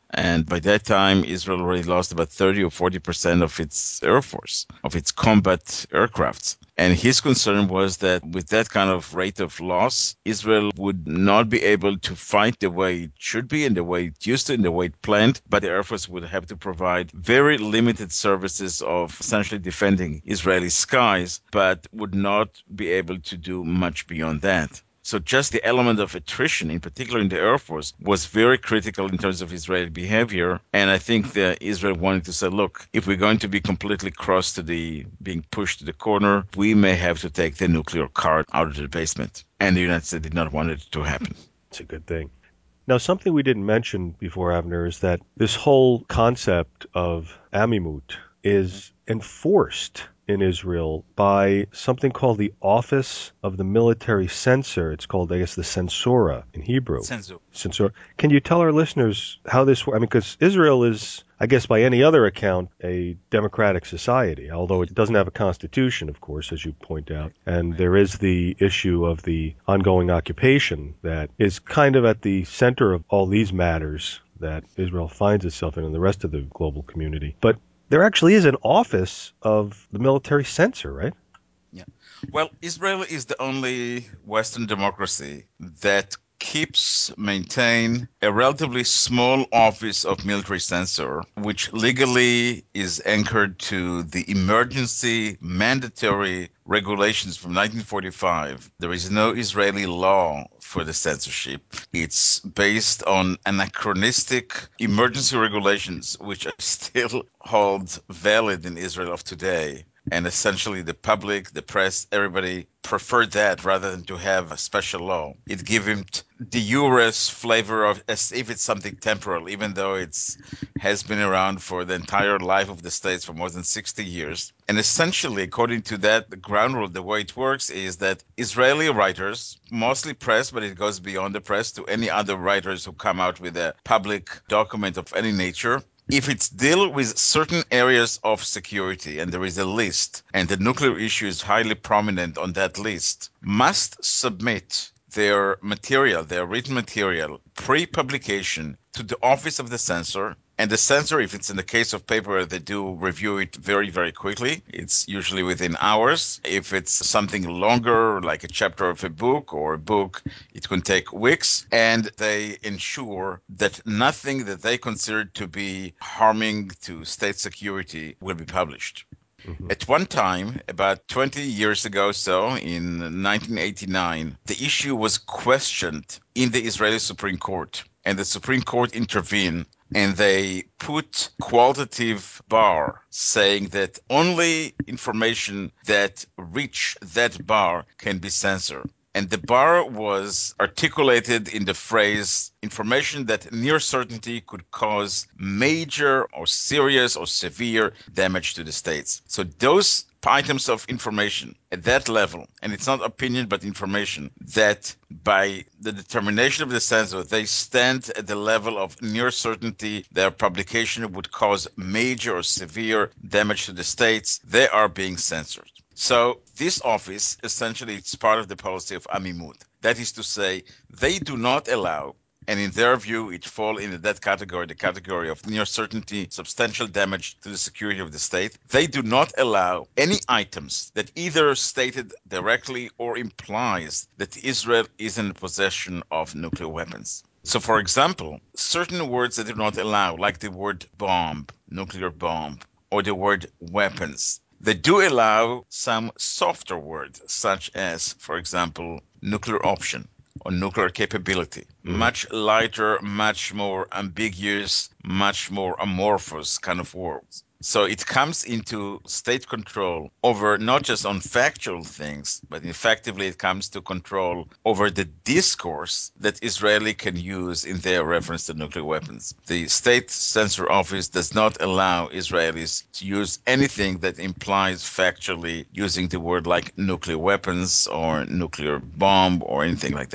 And by that time, Israel already lost about thirty or forty percent of its air force, of its combat aircrafts. And his concern was that with that kind of rate of loss, Israel would not be able to fight the way it should be and the way it used to and the way it planned, but the Air Force would have to provide very limited services of essentially defending Israeli skies, but would not be able to do much beyond that. So just the element of attrition, in particular in the Air Force, was very critical in terms of Israeli behavior. And I think that Israel wanted to say, look, if we're going to be completely cross to the being pushed to the corner, we may have to take the nuclear card out of the basement. And the United States did not want it to happen. It's a good thing. Now, something we didn't mention before, Avner, is that this whole concept of Amimut is enforced in Israel by something called the Office of the Military Censor. It's called, I guess, the Censora in Hebrew. Censor. Censor. Can you tell our listeners how this works? I mean, because Israel is, I guess, by any other account, a democratic society, although it doesn't have a constitution, of course, as you point out. And there is the issue of the ongoing occupation that is kind of at the center of all these matters that Israel finds itself in and the rest of the global community. But there actually is an office of the military censor, right? Yeah. Well, Israel is the only Western democracy that keeps maintain a relatively small office of military censor, which legally is anchored to the emergency mandatory regulations from nineteen forty-five. There is no Israeli law for the censorship. It's based on anachronistic emergency regulations, which are still hold valid in Israel of today. And essentially the public, the press, everybody preferred that rather than to have a special law. It gave him the Juris flavor of as if it's something temporal, even though it's has been around for the entire life of the states for more than sixty years. And essentially, according to that, the ground rule, the way it works is that Israeli writers, mostly press, but it goes beyond the press to any other writers who come out with a public document of any nature, if it's deal with certain areas of security, and there is a list, and the nuclear issue is highly prominent on that list, must submit their material, their written material, pre-publication to the office of the censor. And the censor, if it's in the case of paper, they do review it very, very quickly. It's usually within hours. If it's something longer, like a chapter of a book or a book, it can take weeks. And they ensure that nothing that they consider to be harming to state security will be published. Mm-hmm. At one time, about twenty years ago, so in nineteen eighty-nine, the issue was questioned in the Israeli Supreme Court, and the Supreme Court intervened, and they put qualitative bar saying that only information that reach that bar can be censored. And the bar was articulated in the phrase information that near certainty could cause major or serious or severe damage to the states. So those items of information at that level, and it's not opinion but information, that by the determination of the censor, they stand at the level of near certainty their publication would cause major or severe damage to the states, they are being censored. So this office, essentially, it's part of the policy of Amimut. That is to say, they do not allow, and in their view, it falls into that category, the category of near certainty, substantial damage to the security of the state. They do not allow any items that either stated directly or implies that Israel is in possession of nuclear weapons. So, for example, certain words that do not allow, like the word bomb, nuclear bomb, or the word weapons, they do allow some softer words, such as, for example, nuclear option or nuclear capability. Mm-hmm. Much lighter, much more ambiguous, much more amorphous kind of words. So it comes into state control over not just on factual things, but effectively it comes to control over the discourse that Israeli can use in their reference to nuclear weapons. The state censor office does not allow Israelis to use anything that implies factually using the word like nuclear weapons or nuclear bomb or anything like that.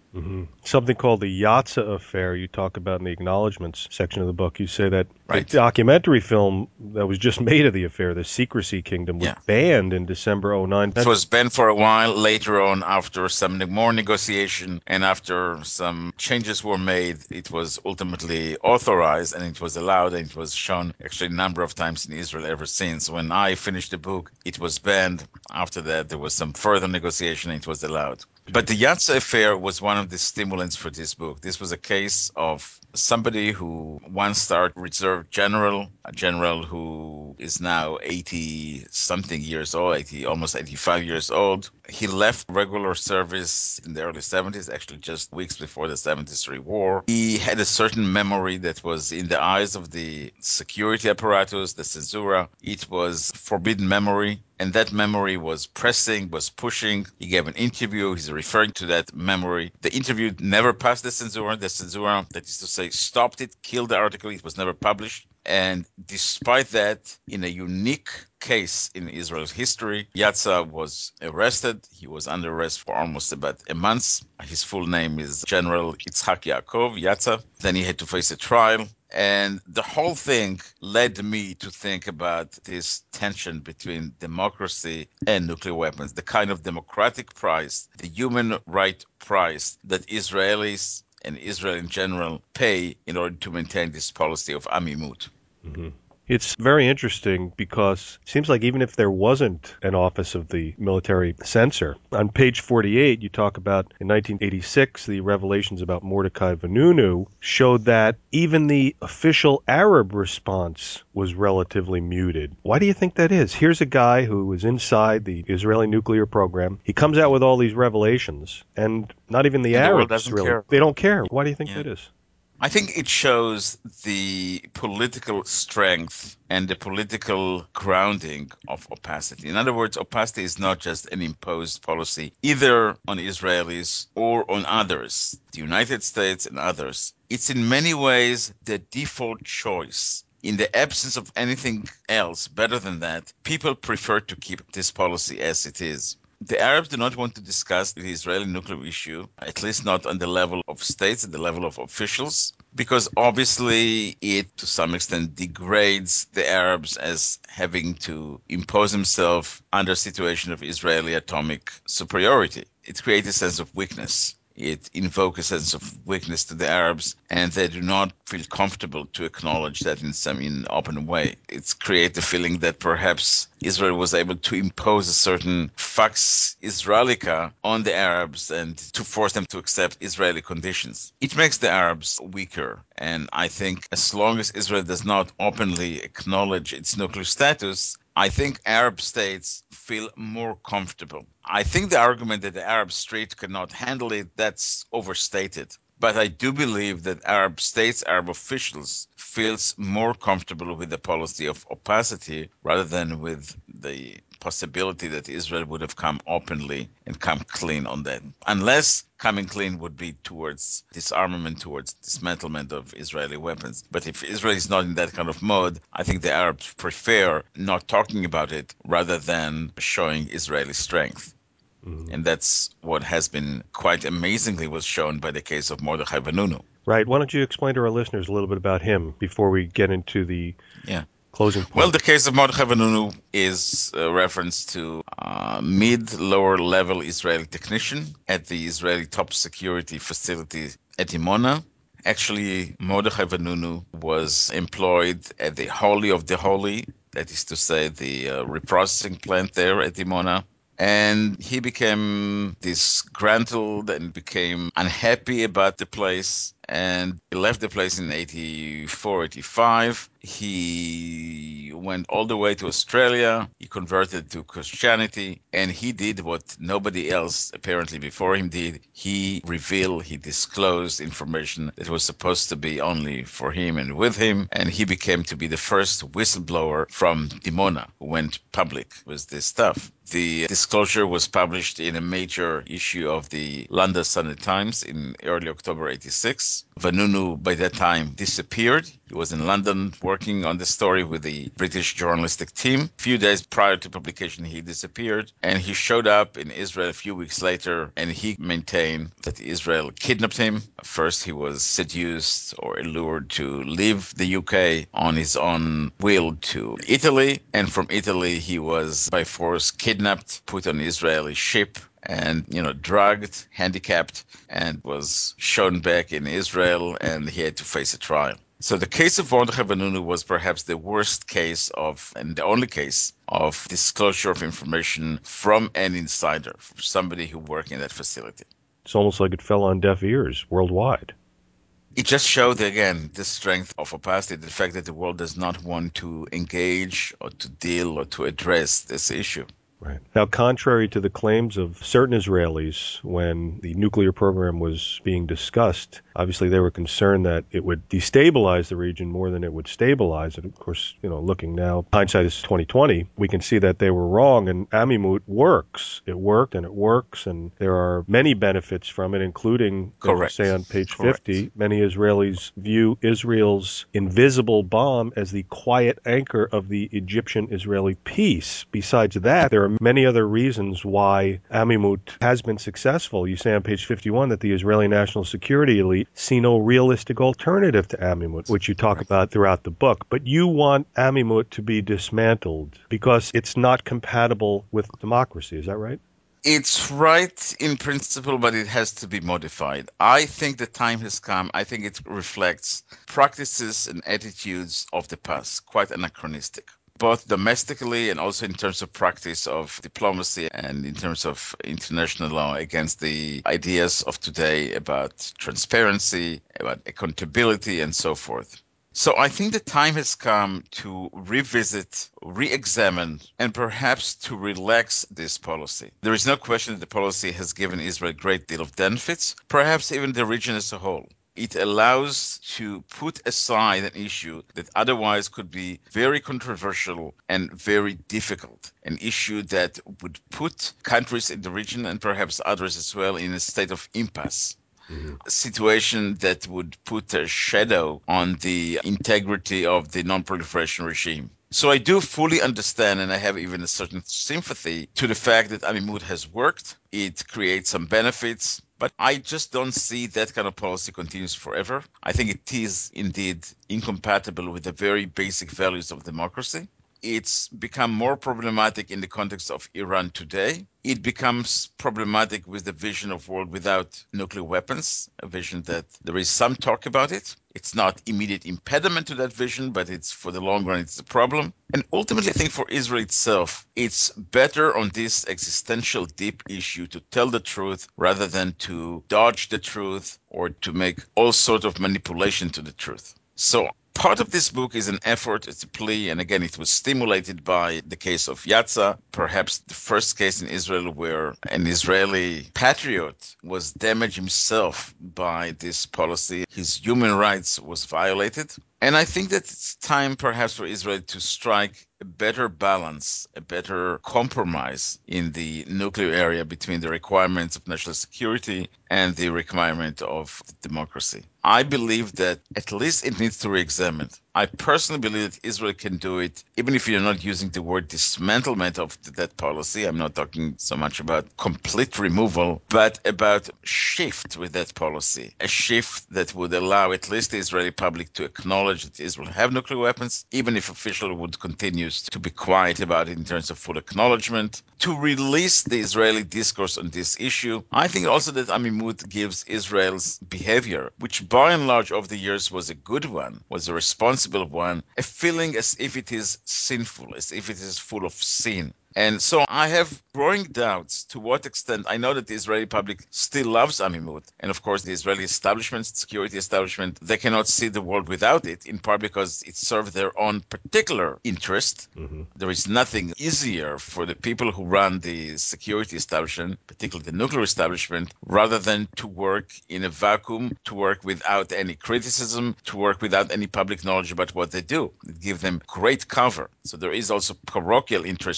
hmm Something called the Yatza Affair you talk about in the acknowledgments section of the book. You say that the Right. documentary film that was just made of the affair, The Secrecy Kingdom, was Yeah. banned in December oh nine. It was banned for a while. Later on, after some more negotiation and after some changes were made, it was ultimately authorized and it was allowed, and it was shown actually a number of times in Israel ever since. When I finished the book, it was banned. After that, there was some further negotiation and it was allowed. But the Yatza affair was one of the stimulants for this book. This was a case of somebody who once started reserve general, a general who is now eighty something years old, eighty, almost eighty-five years old. He left regular service in the early seventies, actually just weeks before the seventy-three war. He had a certain memory that was in the eyes of the security apparatus, the censura. It was forbidden memory. And that memory was pressing, was pushing. He gave an interview. He's referring to that memory. The interview never passed the censura. The censura, that is to say, stopped it, killed the article. It was never published. And despite that, in a unique case in Israel's history, Yatza was arrested. He was under arrest for almost about a month. His full name is General Itzhak Yaakov Yatza. Then he had to face a trial. And the whole thing led me to think about this tension between democracy and nuclear weapons, the kind of democratic price, the human right price that Israelis and Israel in general pay in order to maintain this policy of amimut. hmm It's very interesting because it seems like even if there wasn't an office of the military censor, on page forty-eight you talk about in nineteen eighty-six the revelations about Mordecai Vanunu showed that even the official Arab response was relatively muted. Why do you think that is? Here's a guy who was inside the Israeli nuclear program. He comes out with all these revelations, and not even the And the world Arabs doesn't really, care. they don't care. Why do you think Yeah. that is? I think it shows the political strength and the political grounding of opacity. In other words, opacity is not just an imposed policy, either on Israelis or on others, the United States and others. It's in many ways the default choice. In the absence of anything else better than that, people prefer to keep this policy as it is. The Arabs do not want to discuss the Israeli nuclear issue, at least not on the level of states, at the level of officials, because obviously it, to some extent, degrades the Arabs as having to impose themselves under a situation of Israeli atomic superiority. It creates a sense of weakness. It invokes a sense of weakness to the Arabs, and they do not feel comfortable to acknowledge that in some in open way. It's create the feeling that perhaps Israel was able to impose a certain fax Israelica on the Arabs and to force them to accept Israeli conditions. It makes the Arabs weaker, and I think as long as Israel does not openly acknowledge its nuclear status, I think Arab states feel more comfortable. I think the argument that the Arab street cannot handle it, that's overstated. But I do believe that Arab states, Arab officials, feels more comfortable with the policy of opacity rather than with the possibility that Israel would have come openly and come clean on that. Unless coming clean would be towards disarmament, towards dismantlement of Israeli weapons. But if Israel is not in that kind of mode, I think the Arabs prefer not talking about it rather than showing Israeli strength. Mhm. And that's what has been quite amazingly was shown by the case of Mordechai Vanunu. Right. Why don't you explain to our listeners a little bit about him before we get into the Yeah. closing Well, point? the case of Mordechai Vanunu is a reference to a mid-lower level Israeli technician at the Israeli top security facility at Dimona. Actually, Mordechai Vanunu was employed at the Holy of the Holy, that is to say, the uh, reprocessing plant there at Dimona. And he became disgruntled and became unhappy about the place. And he left the place in eighty-four, eighty-five. He went all the way to Australia. He converted to Christianity. And he did what nobody else apparently before him did. He revealed, he disclosed information that was supposed to be only for him and with him. And he became to be the first whistleblower from Dimona who went public with this stuff. The disclosure was published in a major issue of the London Sunday Times in early October eighty-six. because Vanunu by that time disappeared. He was in London working on the story with the British journalistic team. A few days prior to publication, he disappeared, and he showed up in Israel a few weeks later, and he maintained that Israel kidnapped him. First, he was seduced or allured to leave the U K on his own will to Italy, and from Italy, he was by force kidnapped, put on an Israeli ship, and, you know, drugged, handicapped, and was shown back in Israel, and he had to face a trial. So the case of Mordechai Vanunu was perhaps the worst case of, and the only case of disclosure of information from an insider, from somebody who worked in that facility. It's almost like it fell on deaf ears worldwide. It just showed, again, the strength of opacity, the fact that the world does not want to engage or to deal or to address this issue. Right. Now, contrary to the claims of certain Israelis when the nuclear program was being discussed, obviously they were concerned that it would destabilize the region more than it would stabilize it. Of course, you know, looking now, hindsight is twenty twenty, we can see that they were wrong, and Amimut works. It worked and it works, and there are many benefits from it, including, Correct. as you say on page Correct. fifty, many Israelis view Israel's invisible bomb as the quiet anchor of the Egyptian-Israeli peace. Besides that, there are many other reasons why Amimut has been successful. You say on page fifty-one that the Israeli national security elite see no realistic alternative to Amimut, which you talk about throughout the book. But you want Amimut to be dismantled because it's not compatible with democracy. Is that right? It's right in principle, but it has to be modified. I think the time has come. I think it reflects practices and attitudes of the past, quite anachronistic, both domestically and also in terms of practice of diplomacy and in terms of international law against the ideas of today about transparency, about accountability, and so forth. So I think the time has come to revisit, re-examine, and perhaps to relax this policy. There is no question that the policy has given Israel a great deal of benefits, perhaps even the region as a whole. It allows to put aside an issue that otherwise could be very controversial and very difficult, an issue that would put countries in the region and perhaps others as well in a state of impasse. Mm-hmm. A situation that would put a shadow on the integrity of the non-proliferation regime. So I do fully understand, and I have even a certain sympathy to the fact that Amimut has worked. It creates some benefits, but I just don't see that kind of policy continues forever. I think it is indeed incompatible with the very basic values of democracy. It's become more problematic in the context of Iran today. It becomes problematic with the vision of world without nuclear weapons, a vision that there is some talk about it. It's not immediate impediment to that vision, but it's for the long run, it's a problem. And ultimately, I think for Israel itself, it's better on this existential deep issue to tell the truth rather than to dodge the truth or to make all sorts of manipulation to the truth. So part of this book is an effort, it's a plea, and again, it was stimulated by the case of Yatza, perhaps the first case in Israel where an Israeli patriot was damaged himself by this policy. His human rights was violated. And I think that it's time perhaps for Israel to strike a better balance, a better compromise in the nuclear area between the requirements of national security and the requirement of democracy. I believe that at least it needs to re-examine. I personally believe that Israel can do it, even if you're not using the word dismantlement of that policy. I'm not talking so much about complete removal, but about shift with that policy. A shift that would allow at least the Israeli public to acknowledge that Israel have nuclear weapons, even if officials would continue to be quiet about it in terms of full acknowledgement, to release the Israeli discourse on this issue. I think also that Amimut gives Israel's behavior, which by and large over the years was a good one, was a responsible one, a feeling as if it is sinful, as if it is full of sin. And so I have growing doubts to what extent. I know that the Israeli public still loves Amimut. And of course, the Israeli establishment, security establishment, they cannot see the world without it, in part because it serves their own particular interest. Mm-hmm. There is nothing easier for the people who run the security establishment, particularly the nuclear establishment, rather than to work in a vacuum, to work without any criticism, to work without any public knowledge about what they do. It gives them great cover. So there is also parochial interest to keep it.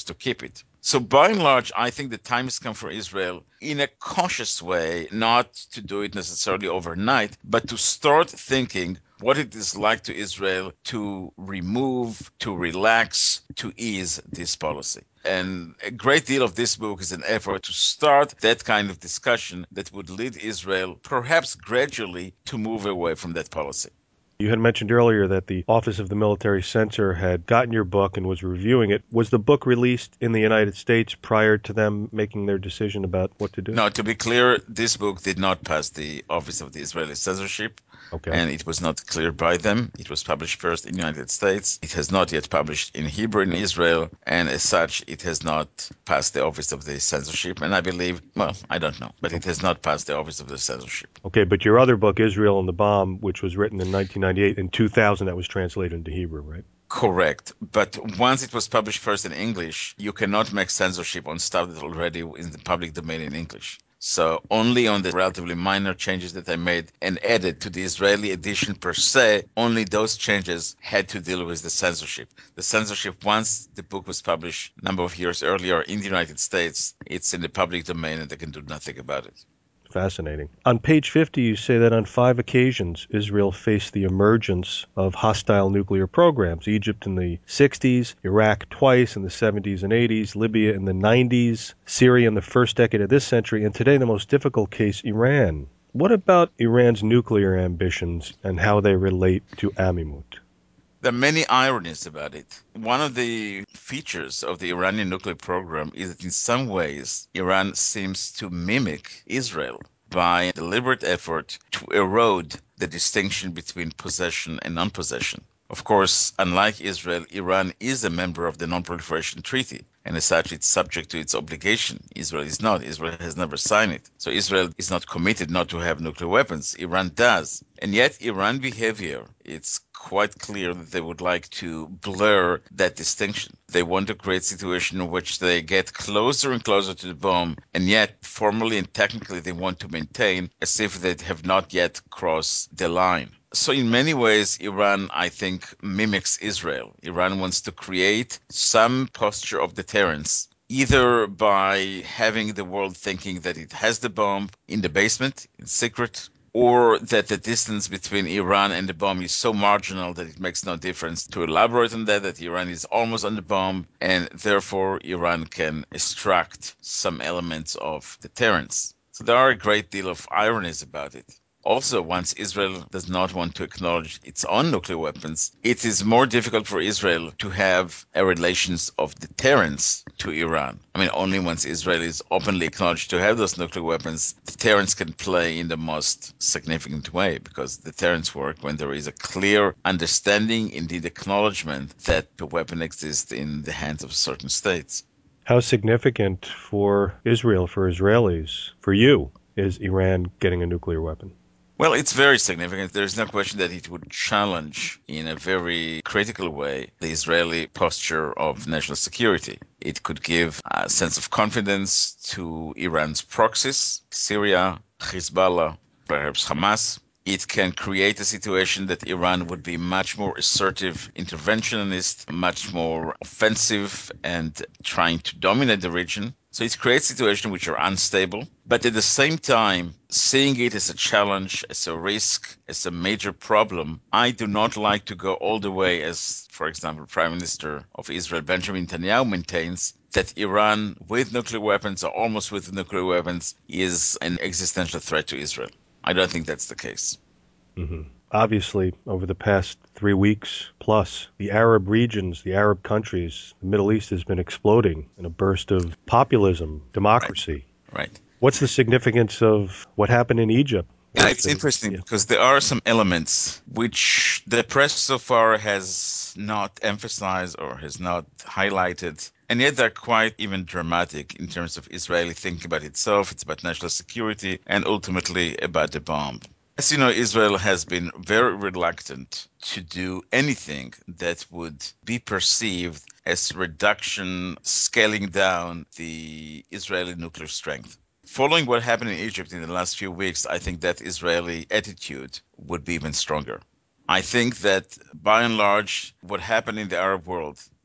it. So by and large, I think the time has come for Israel in a cautious way, not to do it necessarily overnight, but to start thinking what it is like to Israel to remove, to relax, to ease this policy. And a great deal of this book is an effort to start that kind of discussion that would lead Israel, perhaps gradually, to move away from that policy. You had mentioned earlier that the Office of the Military Censor had gotten your book and was reviewing it. Was the book released in the United States prior to them making their decision about what to do? No, to be clear, this book did not pass the Office of the Israeli Censorship. Okay. And it was not cleared by them. It was published first in the United States. It has not yet published in Hebrew in Israel, and as such, it has not passed the Office of the Censorship. And I believe, well, I don't know, but it has not passed the Office of the Censorship. Okay, but your other book, Israel and the Bomb, which was written in nineteen ninety-eight, in two thousand, that was translated into Hebrew, right? Correct. But once it was published first in English, you cannot make censorship on stuff that's already in the public domain in English. So only on the relatively minor changes that I made and added to the Israeli edition per se, only those changes had to deal with the censorship. The censorship, once the book was published a number of years earlier in the United States, it's in the public domain and they can do nothing about it. Fascinating. On page fifty, you say that on five occasions, Israel faced the emergence of hostile nuclear programs. Egypt in the sixties, Iraq twice in the seventies and eighties, Libya in the nineties, Syria in the first decade of this century, and today the most difficult case, Iran. What about Iran's nuclear ambitions and how they relate to Amimut? There are many ironies about it. One of the features of the Iranian nuclear program is that in some ways Iran seems to mimic Israel by a deliberate effort to erode the distinction between possession and non-possession. Of course, unlike Israel, Iran is a member of the Non-Proliferation Treaty, and as such, it's subject to its obligation. Israel is not. Israel has never signed it. So Israel is not committed not to have nuclear weapons. Iran does. And yet, Iran behavior, it's quite clear that they would like to blur that distinction. They want to create a situation in which they get closer and closer to the bomb, and yet formally and technically they want to maintain as if they have not yet crossed the line. So in many ways, Iran, I think, mimics Israel. Iran wants to create some posture of deterrence, either by having the world thinking that it has the bomb in the basement, in secret, or that the distance between Iran and the bomb is so marginal that it makes no difference to elaborate on that, that Iran is almost on the bomb, and therefore Iran can extract some elements of deterrence. So there are a great deal of ironies about it. Also, once Israel does not want to acknowledge its own nuclear weapons, it is more difficult for Israel to have a relations of deterrence to Iran. I mean, only once Israel is openly acknowledged to have those nuclear weapons, deterrence can play in the most significant way, because deterrence work when there is a clear understanding, indeed acknowledgement, that the weapon exists in the hands of certain states. How significant for Israel, for Israelis, for you, is Iran getting a nuclear weapon? Well, it's very significant. There's no question that it would challenge in a very critical way the Israeli posture of national security. It could give a sense of confidence to Iran's proxies, Syria, Hezbollah, perhaps Hamas. It can create a situation that Iran would be much more assertive, interventionist, much more offensive, and trying to dominate the region. So it creates situations which are unstable, but at the same time, seeing it as a challenge, as a risk, as a major problem, I do not like to go all the way as, for example, Prime Minister of Israel, Benjamin Netanyahu, maintains that Iran with nuclear weapons or almost with nuclear weapons is an existential threat to Israel. I don't think that's the case. Mm-hmm. Obviously, over the past three weeks plus, the Arab regions, the Arab countries, the Middle East has been exploding in a burst of populism, democracy. Right. Right. What's the significance of what happened in Egypt? Yeah, it's interesting yeah. because there are some elements which the press so far has not emphasized or has not highlighted. And yet they're quite even dramatic in terms of Israeli thinking about itself. It's about national security and ultimately about the bomb. As you know, Israel has been very reluctant to do anything that would be perceived as reduction, scaling down the Israeli nuclear strength. Following what happened in Egypt in the last few weeks, I think that Israeli attitude would be even stronger. I think that by and large, what happened in the Arab world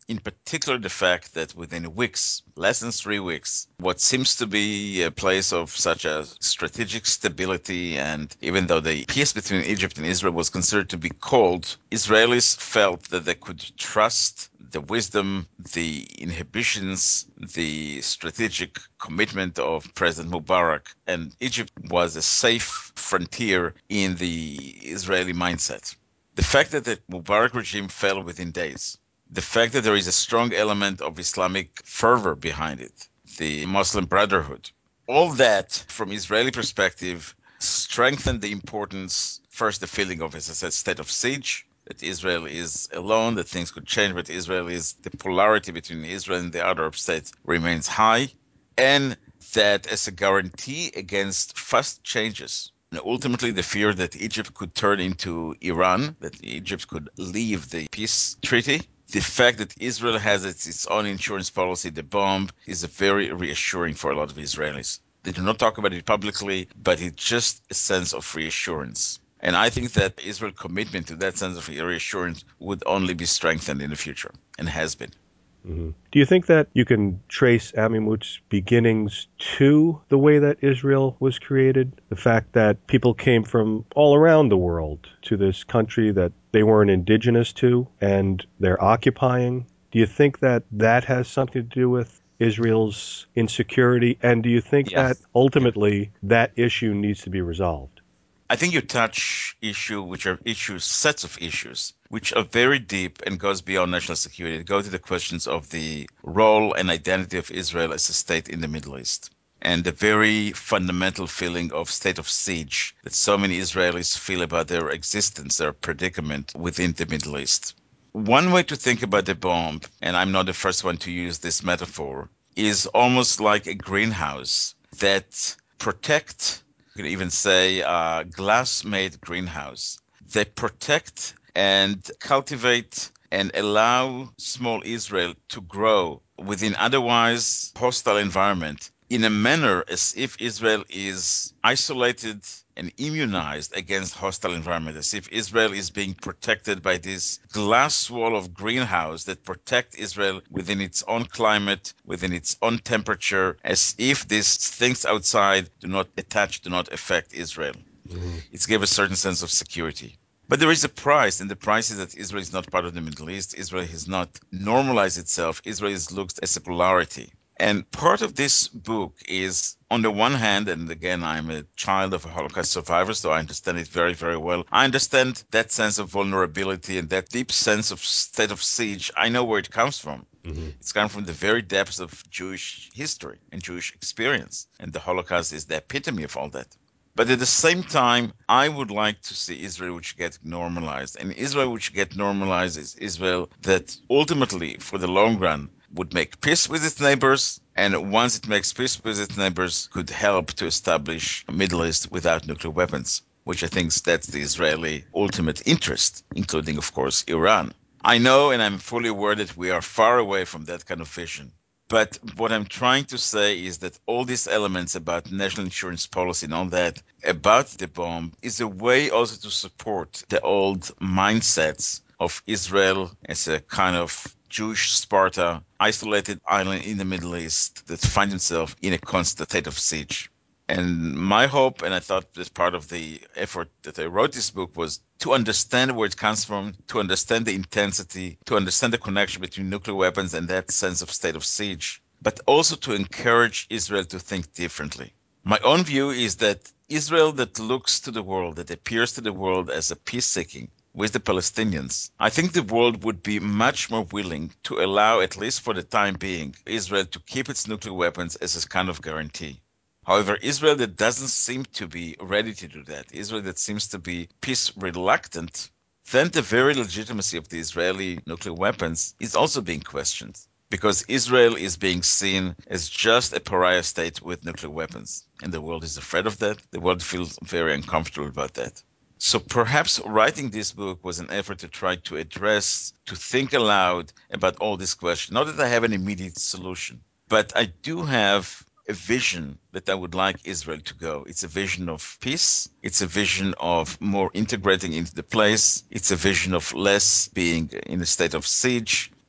In particular, the fact that within weeks, less than three weeks, what seems to be a place of such a strategic stability, and even though the peace between Egypt and Israel was considered to be cold, Israelis felt that they could trust the wisdom, the inhibitions, the strategic commitment of President Mubarak, and Egypt was a safe frontier in the Israeli mindset. The fact that the Mubarak regime fell within days, the fact that there is a strong element of Islamic fervor behind it, the Muslim Brotherhood, all that from Israeli perspective strengthened the importance, first the feeling of, as I said, state of siege, that Israel is alone, that things could change, but Israel is, the polarity between Israel and the Arab states remains high, and that as a guarantee against fast changes. And ultimately, the fear that Egypt could turn into Iran, that Egypt could leave the peace treaty, the fact that Israel has its, its own insurance policy, the bomb, is very reassuring for a lot of Israelis. They do not talk about it publicly, but it's just a sense of reassurance. And I think that Israel's commitment to that sense of reassurance would only be strengthened in the future, and has been. Mm-hmm. Do you think that you can trace Amimut's beginnings to the way that Israel was created? The fact that people came from all around the world to this country that they weren't indigenous to, and they're occupying? Do you think that that has something to do with Israel's insecurity? And do you think Yeah. that ultimately that issue needs to be resolved? I think you touch issue, which are issues, sets of issues, which are very deep and goes beyond national security. It goes to the questions of the role and identity of Israel as a state in the Middle East, and the very fundamental feeling of state of siege that so many Israelis feel about their existence, their predicament within the Middle East. One way to think about the bomb, and I'm not the first one to use this metaphor, is almost like a greenhouse that protects, you could even say a glass-made greenhouse. They protect and cultivate and allow small Israel to grow within otherwise hostile environment in a manner as if Israel is isolated and immunized against hostile environment, as if Israel is being protected by this glass wall of greenhouse that protect Israel within its own climate, within its own temperature, as if these things outside do not attach, do not affect Israel. Mm-hmm. It's give a certain sense of security. But there is a price, and the price is that Israel is not part of the Middle East. Israel has not normalized itself. Israel is looked as a polarity. And part of this book is, on the one hand, and again, I'm a child of a Holocaust survivor, so I understand it very, very well. I understand that sense of vulnerability and that deep sense of state of siege. I know where it comes from. Mm-hmm. It's come from the very depths of Jewish history and Jewish experience. And the Holocaust is the epitome of all that. But at the same time, I would like to see Israel which get normalized. And Israel which get normalized is Israel that ultimately, for the long run, would make peace with its neighbors, and once it makes peace with its neighbors, could help to establish a Middle East without nuclear weapons, which I think that's the Israeli ultimate interest, including, of course, Iran. I know, and I'm fully aware that we are far away from that kind of vision. But what I'm trying to say is that all these elements about national insurance policy and all that, about the bomb, is a way also to support the old mindsets of Israel as a kind of Jewish Sparta, isolated island in the Middle East that finds itself in a constant state of siege. And my hope, and I thought this part of the effort that I wrote this book, was to understand where it comes from, to understand the intensity, to understand the connection between nuclear weapons and that sense of state of siege, but also to encourage Israel to think differently. My own view is that Israel that looks to the world, that appears to the world as a peace-seeking with the Palestinians, I think the world would be much more willing to allow, at least for the time being, Israel to keep its nuclear weapons as a kind of guarantee. However, Israel that doesn't seem to be ready to do that, Israel that seems to be peace reluctant, then the very legitimacy of the Israeli nuclear weapons is also being questioned. Because Israel is being seen as just a pariah state with nuclear weapons. And the world is afraid of that. The world feels very uncomfortable about that. So perhaps writing this book was an effort to try to address, to think aloud about all these questions. Not that I have an immediate solution, but I do have a vision that I would like Israel to go. It's a vision of peace. It's a vision of more integrating into the place. It's a vision of less being in a state of siege.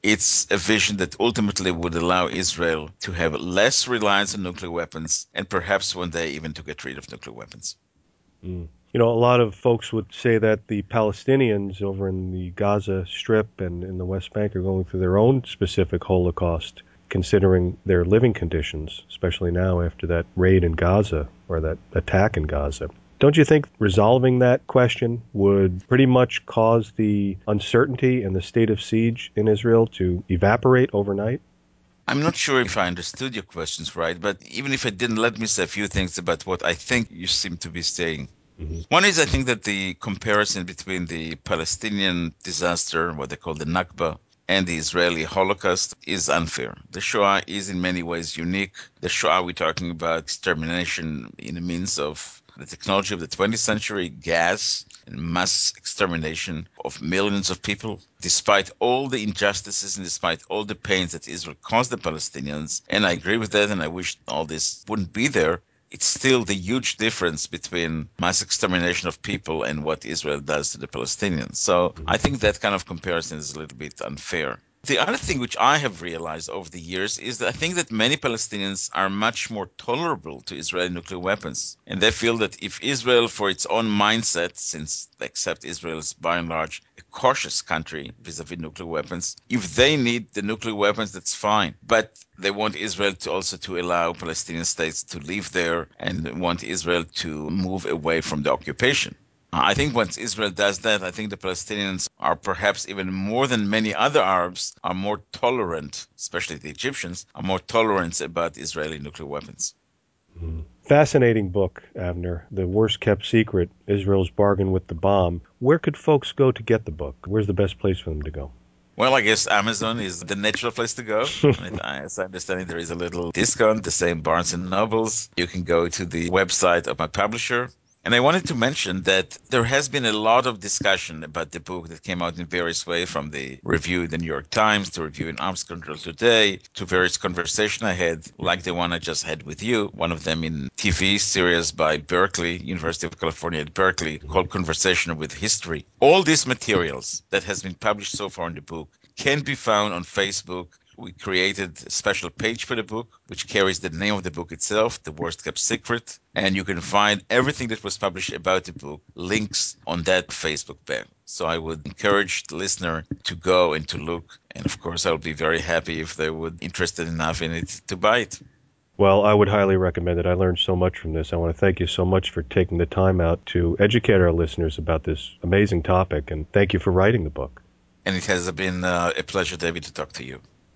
It's a vision that ultimately would allow Israel to have less reliance on nuclear weapons and perhaps one day even to get rid of nuclear weapons. Mm. You know, a lot of folks would say that the Palestinians over in the Gaza Strip and in the West Bank are going through their own specific Holocaust, considering their living conditions, especially now after that raid in Gaza or that attack in Gaza. Don't you think resolving that question would pretty much cause the uncertainty and the state of siege in Israel to evaporate overnight? I'm not sure if I understood your questions right, but even if I didn't, let me say a few things about what I think you seem to be saying. Mm-hmm. One is I think that the comparison between the Palestinian disaster, what they call the Nakba, and the Israeli Holocaust is unfair. The Shoah is in many ways unique. The Shoah, we're talking about extermination in the means of the technology of the twentieth century, gas and mass extermination of millions of people, despite all the injustices and despite all the pains that Israel caused the Palestinians. And I agree with that, and I wish all this wouldn't be there. It's still the huge difference between mass extermination of people and what Israel does to the Palestinians. So I think that kind of comparison is a little bit unfair. The other thing which I have realized over the years is that I think that many Palestinians are much more tolerable to Israeli nuclear weapons. And they feel that if Israel, for its own mindset, since they accept Israel as by and large a cautious country vis-a-vis nuclear weapons, if they need the nuclear weapons, that's fine. But they want Israel to also to allow Palestinian states to live there and want Israel to move away from the occupation. I think once Israel does that, I think the Palestinians are perhaps even more than many other Arabs are more tolerant, especially the Egyptians, are more tolerant about Israeli nuclear weapons. Mm-hmm. Fascinating book, Avner. The Worst Kept Secret, Israel's Bargain with the Bomb. Where could folks go to get the book? Where's the best place for them to go? Well, I guess Amazon is the natural place to go. And as I understand it, there is a little discount, the same Barnes and Nobles. You can go to the website of my publisher. And I wanted to mention that there has been a lot of discussion about the book that came out in various ways, from the review in the New York Times to review in Arms Control Today to various conversations I had, like the one I just had with you, one of them in T V series by Berkeley, University of California at Berkeley, called Conversation with History. All these materials that has been published so far in the book can be found on Facebook. We created a special page for the book, which carries the name of the book itself, The Worst Kept Secret. And you can find everything that was published about the book, links on that Facebook page. So I would encourage the listener to go and to look. And of course, I would be very happy if they would be interested enough in it to buy it. Well, I would highly recommend it. I learned so much from this. I want to thank you so much for taking the time out to educate our listeners about this amazing topic. And thank you for writing the book. And it has been uh, a pleasure, David, to talk to you.